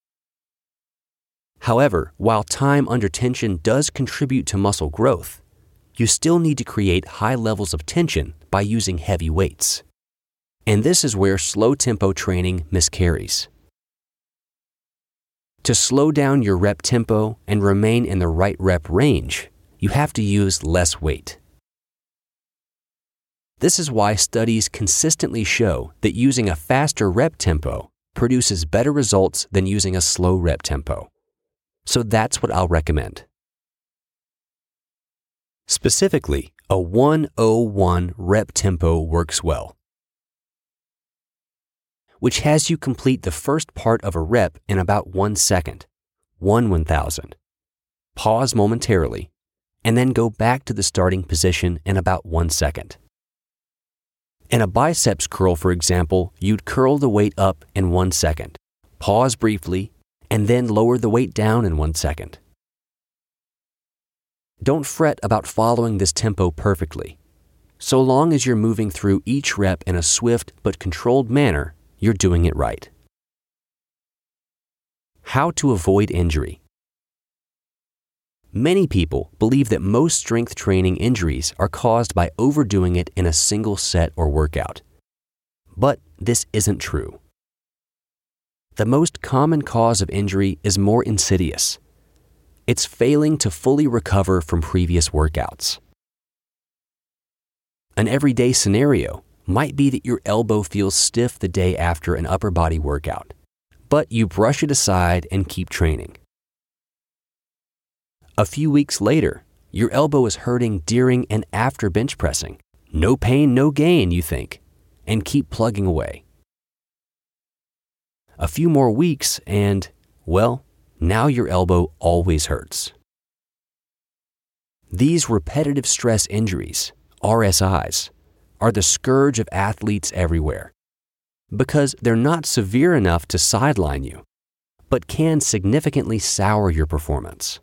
However, while time under tension does contribute to muscle growth, you still need to create high levels of tension by using heavy weights. And this is where slow tempo training miscarries. To slow down your rep tempo and remain in the right rep range, you have to use less weight. This is why studies consistently show that using a faster rep tempo produces better results than using a slow rep tempo. So that's what I'll recommend. Specifically, a 1:01 rep tempo works well, which has you complete the first part of a rep in about 1 second, 1/1000. Pause momentarily, and then go back to the starting position in about 1 second. In a biceps curl, for example, you'd curl the weight up in 1 second, pause briefly, and then lower the weight down in 1 second. Don't fret about following this tempo perfectly. So long as you're moving through each rep in a swift but controlled manner, you're doing it right. How to avoid injury. Many people believe that most strength training injuries are caused by overdoing it in a single set or workout. But this isn't true. The most common cause of injury is more insidious. It's failing to fully recover from previous workouts. An everyday scenario might be that your elbow feels stiff the day after an upper body workout, but you brush it aside and keep training. A few weeks later, Your elbow is hurting during and after bench pressing. No pain, no gain, you think, and keep plugging away. A few more weeks and, well, now your elbow always hurts. These repetitive stress injuries, RSIs, are the scourge of athletes everywhere because they're not severe enough to sideline you, but can significantly sour your performance.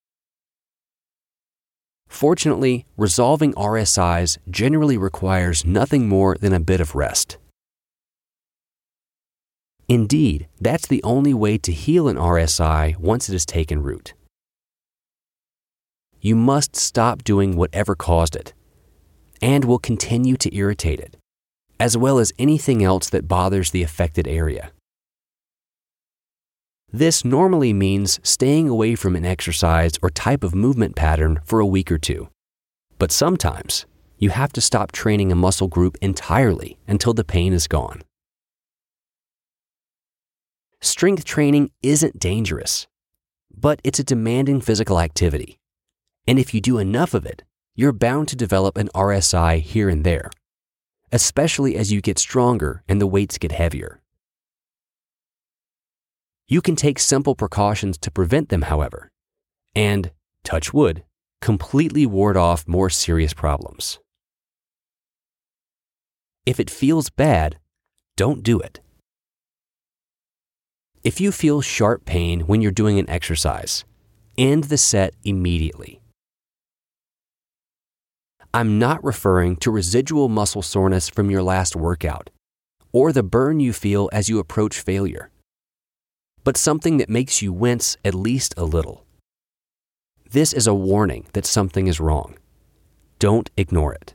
Fortunately, resolving RSIs generally requires nothing more than a bit of rest. Indeed, that's the only way to heal an RSI once it has taken root. You must stop doing whatever caused it, and will continue to irritate it, as well as anything else that bothers the affected area. This normally means staying away from an exercise or type of movement pattern for a week or two. But sometimes, you have to stop training a muscle group entirely until the pain is gone. Strength training isn't dangerous, but it's a demanding physical activity. And if you do enough of it, you're bound to develop an RSI here and there, especially as you get stronger and the weights get heavier. You can take simple precautions to prevent them, however, and, touch wood, completely ward off more serious problems. If it feels bad, don't do it. If you feel sharp pain when you're doing an exercise, end the set immediately. I'm not referring to residual muscle soreness from your last workout or the burn you feel as you approach failure, but something that makes you wince at least a little. This is a warning that something is wrong. Don't ignore it.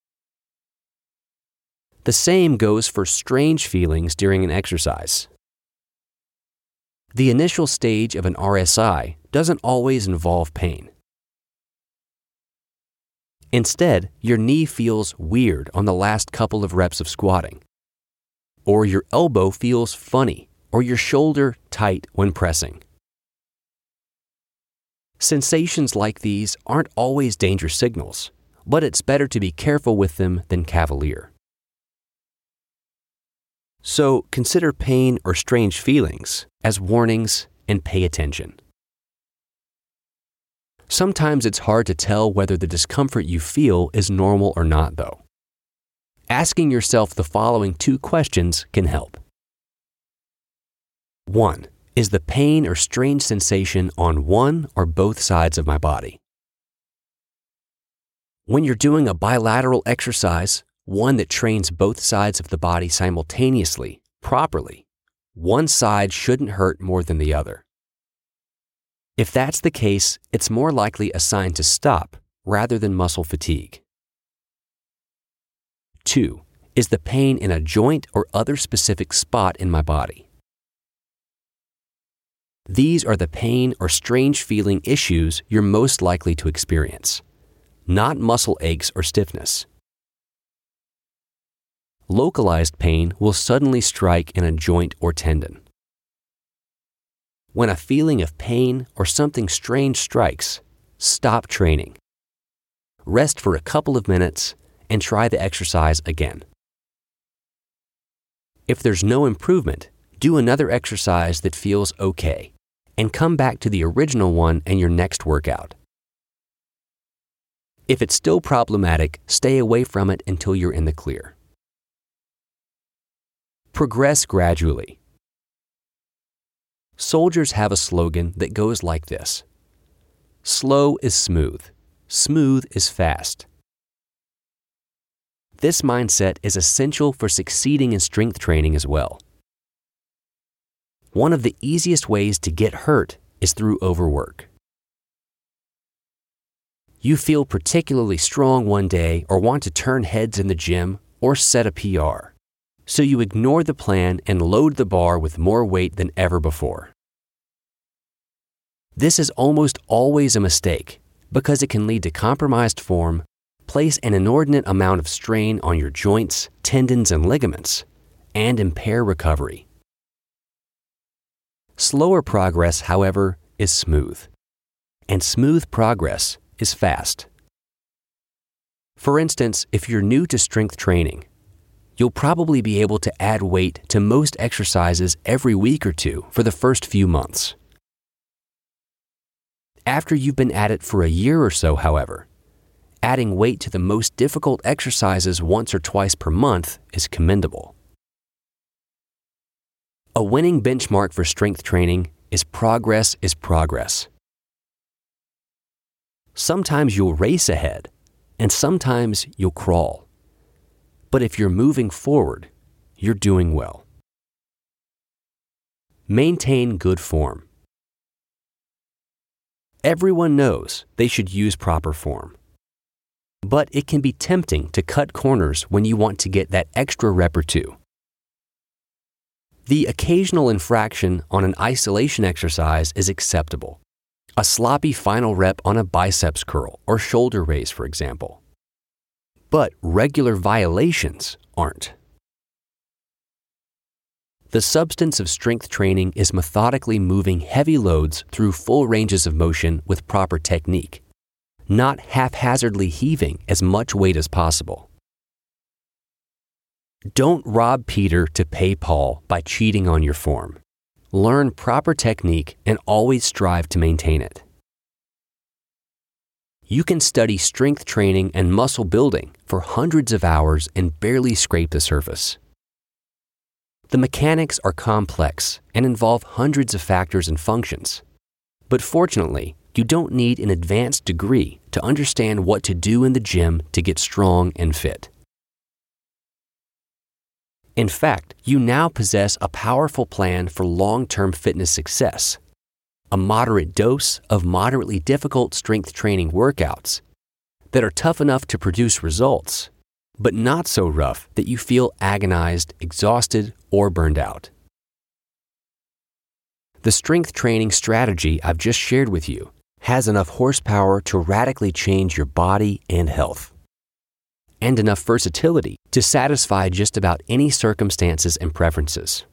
The same goes for strange feelings during an exercise. The initial stage of an RSI doesn't always involve pain. Instead, your knee feels weird on the last couple of reps of squatting, or your elbow feels funny, or your shoulder tight when pressing. Sensations like these aren't always danger signals, but it's better to be careful with them than cavalier. So consider pain or strange feelings as warnings and pay attention. Sometimes it's hard to tell whether the discomfort you feel is normal or not, though. Asking yourself the following 2 questions can help. 1. Is the pain or strange sensation on one or both sides of my body? When you're doing a bilateral exercise, one that trains both sides of the body simultaneously, properly, one side shouldn't hurt more than the other. If that's the case, it's more likely a sign to stop rather than muscle fatigue. 2. Is the pain in a joint or other specific spot in my body? These are the pain or strange feeling issues you're most likely to experience, not muscle aches or stiffness. Localized pain will suddenly strike in a joint or tendon. When a feeling of pain or something strange strikes, stop training. Rest for a couple of minutes and try the exercise again. If there's no improvement, do another exercise that feels okay and come back to the original one in your next workout. If it's still problematic, stay away from it until you're in the clear. Progress gradually. Soldiers have a slogan that goes like this: slow is smooth, smooth is fast. This mindset is essential for succeeding in strength training as well. One of the easiest ways to get hurt is through overwork. You feel particularly strong one day or want to turn heads in the gym or set a PR. So you ignore the plan and load the bar with more weight than ever before. This is almost always a mistake because it can lead to compromised form, place an inordinate amount of strain on your joints, tendons, and ligaments, and impair recovery. Slower progress, however, is smooth, and smooth progress is fast. For instance, if you're new to strength training, you'll probably be able to add weight to most exercises every week or two for the first few months. After you've been at it for a year or so, however, adding weight to the most difficult exercises once or twice per month is commendable. A winning benchmark for strength training is progress is progress. Sometimes you'll race ahead, and sometimes you'll crawl. But if you're moving forward, you're doing well. Maintain good form. Everyone knows they should use proper form. But it can be tempting to cut corners when you want to get that extra rep or two. The occasional infraction on an isolation exercise is acceptable. A sloppy final rep on a biceps curl or shoulder raise, for example. But regular violations aren't. The substance of strength training is methodically moving heavy loads through full ranges of motion with proper technique, not haphazardly heaving as much weight as possible. Don't rob Peter to pay Paul by cheating on your form. Learn proper technique and always strive to maintain it. You can study strength training and muscle building for hundreds of hours and barely scrape the surface. The mechanics are complex and involve hundreds of factors and functions. But fortunately, you don't need an advanced degree to understand what to do in the gym to get strong and fit. In fact, you now possess a powerful plan for long-term fitness success. A moderate dose of moderately difficult strength training workouts that are tough enough to produce results, but not so rough that you feel agonized, exhausted, or burned out. The strength training strategy I've just shared with you has enough horsepower to radically change your body and health, and enough versatility to satisfy just about any circumstances and preferences.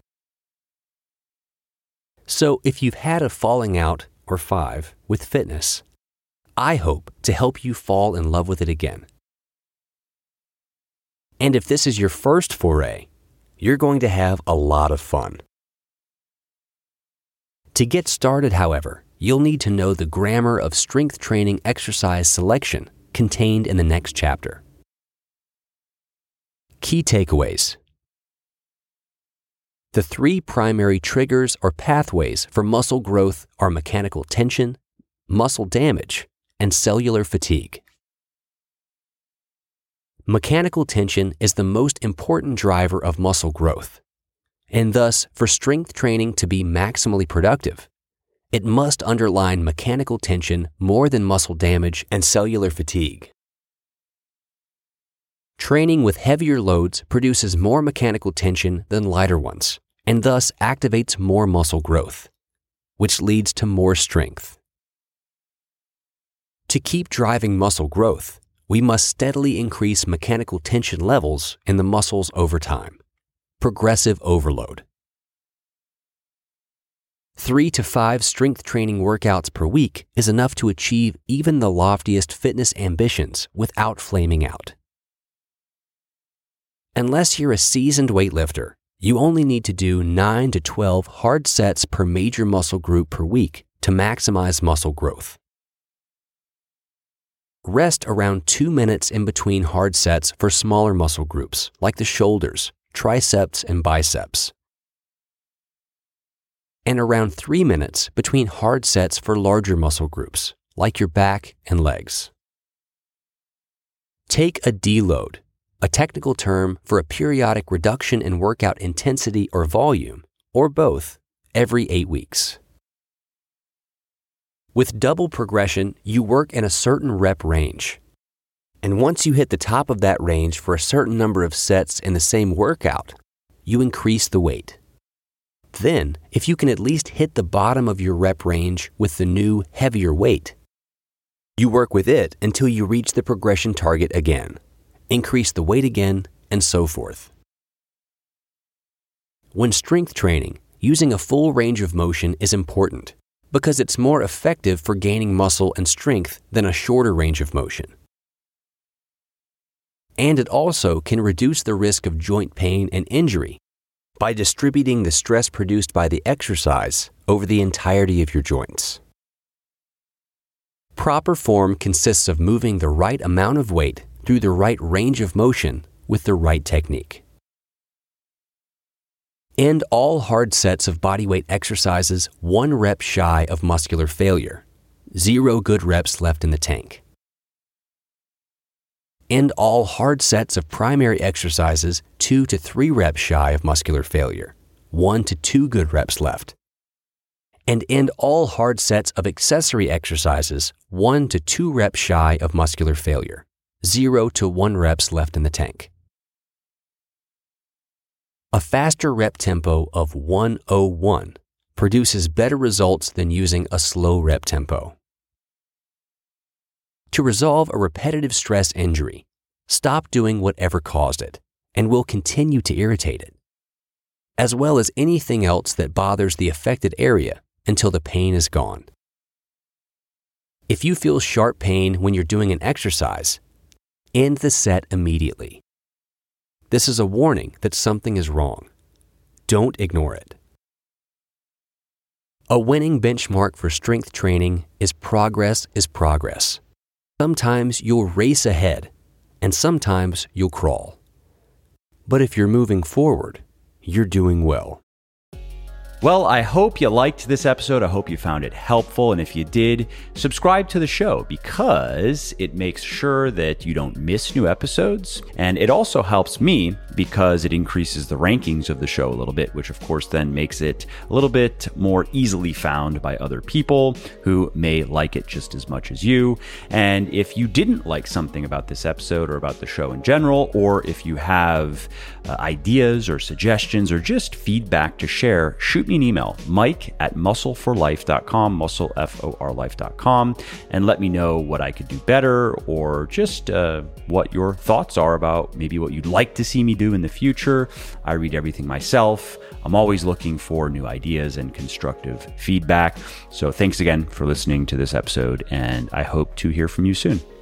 So if you've had a falling out, or 5, with fitness, I hope to help you fall in love with it again. And if this is your first foray, you're going to have a lot of fun. To get started, however, you'll need to know the grammar of strength training exercise selection contained in the next chapter. Key takeaways. The 3 primary triggers or pathways for muscle growth are mechanical tension, muscle damage, and cellular fatigue. Mechanical tension is the most important driver of muscle growth, and thus, for strength training to be maximally productive, it must underline mechanical tension more than muscle damage and cellular fatigue. Training with heavier loads produces more mechanical tension than lighter ones, and thus activates more muscle growth, which leads to more strength. To keep driving muscle growth, we must steadily increase mechanical tension levels in the muscles over time. Progressive overload. 3 to 5 strength training workouts per week is enough to achieve even the loftiest fitness ambitions without flaming out. Unless you're a seasoned weightlifter, you only need to do 9 to 12 hard sets per major muscle group per week to maximize muscle growth. Rest around 2 minutes in between hard sets for smaller muscle groups like the shoulders, triceps, and biceps, and around 3 minutes between hard sets for larger muscle groups like your back and legs. Take a deload, a technical term for a periodic reduction in workout intensity or volume, or both, every 8 weeks. With double progression, you work in a certain rep range. And once you hit the top of that range for a certain number of sets in the same workout, you increase the weight. Then, if you can at least hit the bottom of your rep range with the new, heavier weight, you work with it until you reach the progression target again, increase the weight again, and so forth. When strength training, using a full range of motion is important, because it's more effective for gaining muscle and strength than a shorter range of motion. And it also can reduce the risk of joint pain and injury by distributing the stress produced by the exercise over the entirety of your joints. Proper form consists of moving the right amount of weight through the right range of motion with the right technique. End all hard sets of bodyweight exercises 1 rep shy of muscular failure. 0 good reps left in the tank. End all hard sets of primary exercises 2 to 3 reps shy of muscular failure. 1 to 2 good reps left. And end all hard sets of accessory exercises 1 to 2 reps shy of muscular failure. 0 to 1 reps left in the tank. A faster rep tempo of 101 produces better results than using a slow rep tempo. To resolve a repetitive stress injury, stop doing whatever caused it and will continue to irritate it, as well as anything else that bothers the affected area until the pain is gone. If you feel sharp pain when you're doing an exercise, end the set immediately. This is a warning that something is wrong. Don't ignore it. A winning benchmark for strength training is progress is progress. Sometimes you'll race ahead, and sometimes you'll crawl. But if you're moving forward, you're doing well. Well, I hope you liked this episode. I hope you found it helpful. And if you did, subscribe to the show because it makes sure that you don't miss new episodes. And it also helps me because it increases the rankings of the show a little bit, which of course then makes it a little bit more easily found by other people who may like it just as much as you. And if you didn't like something about this episode or about the show in general, or if you have ideas or suggestions or just feedback to share, shoot me an email, mike@muscleforlife.com, muscleforlife.com, and let me know what I could do better or just what your thoughts are about maybe what you'd like to see me do in the future. I read everything myself. I'm always looking for new ideas and constructive feedback. So thanks again for listening to this episode, and I hope to hear from you soon.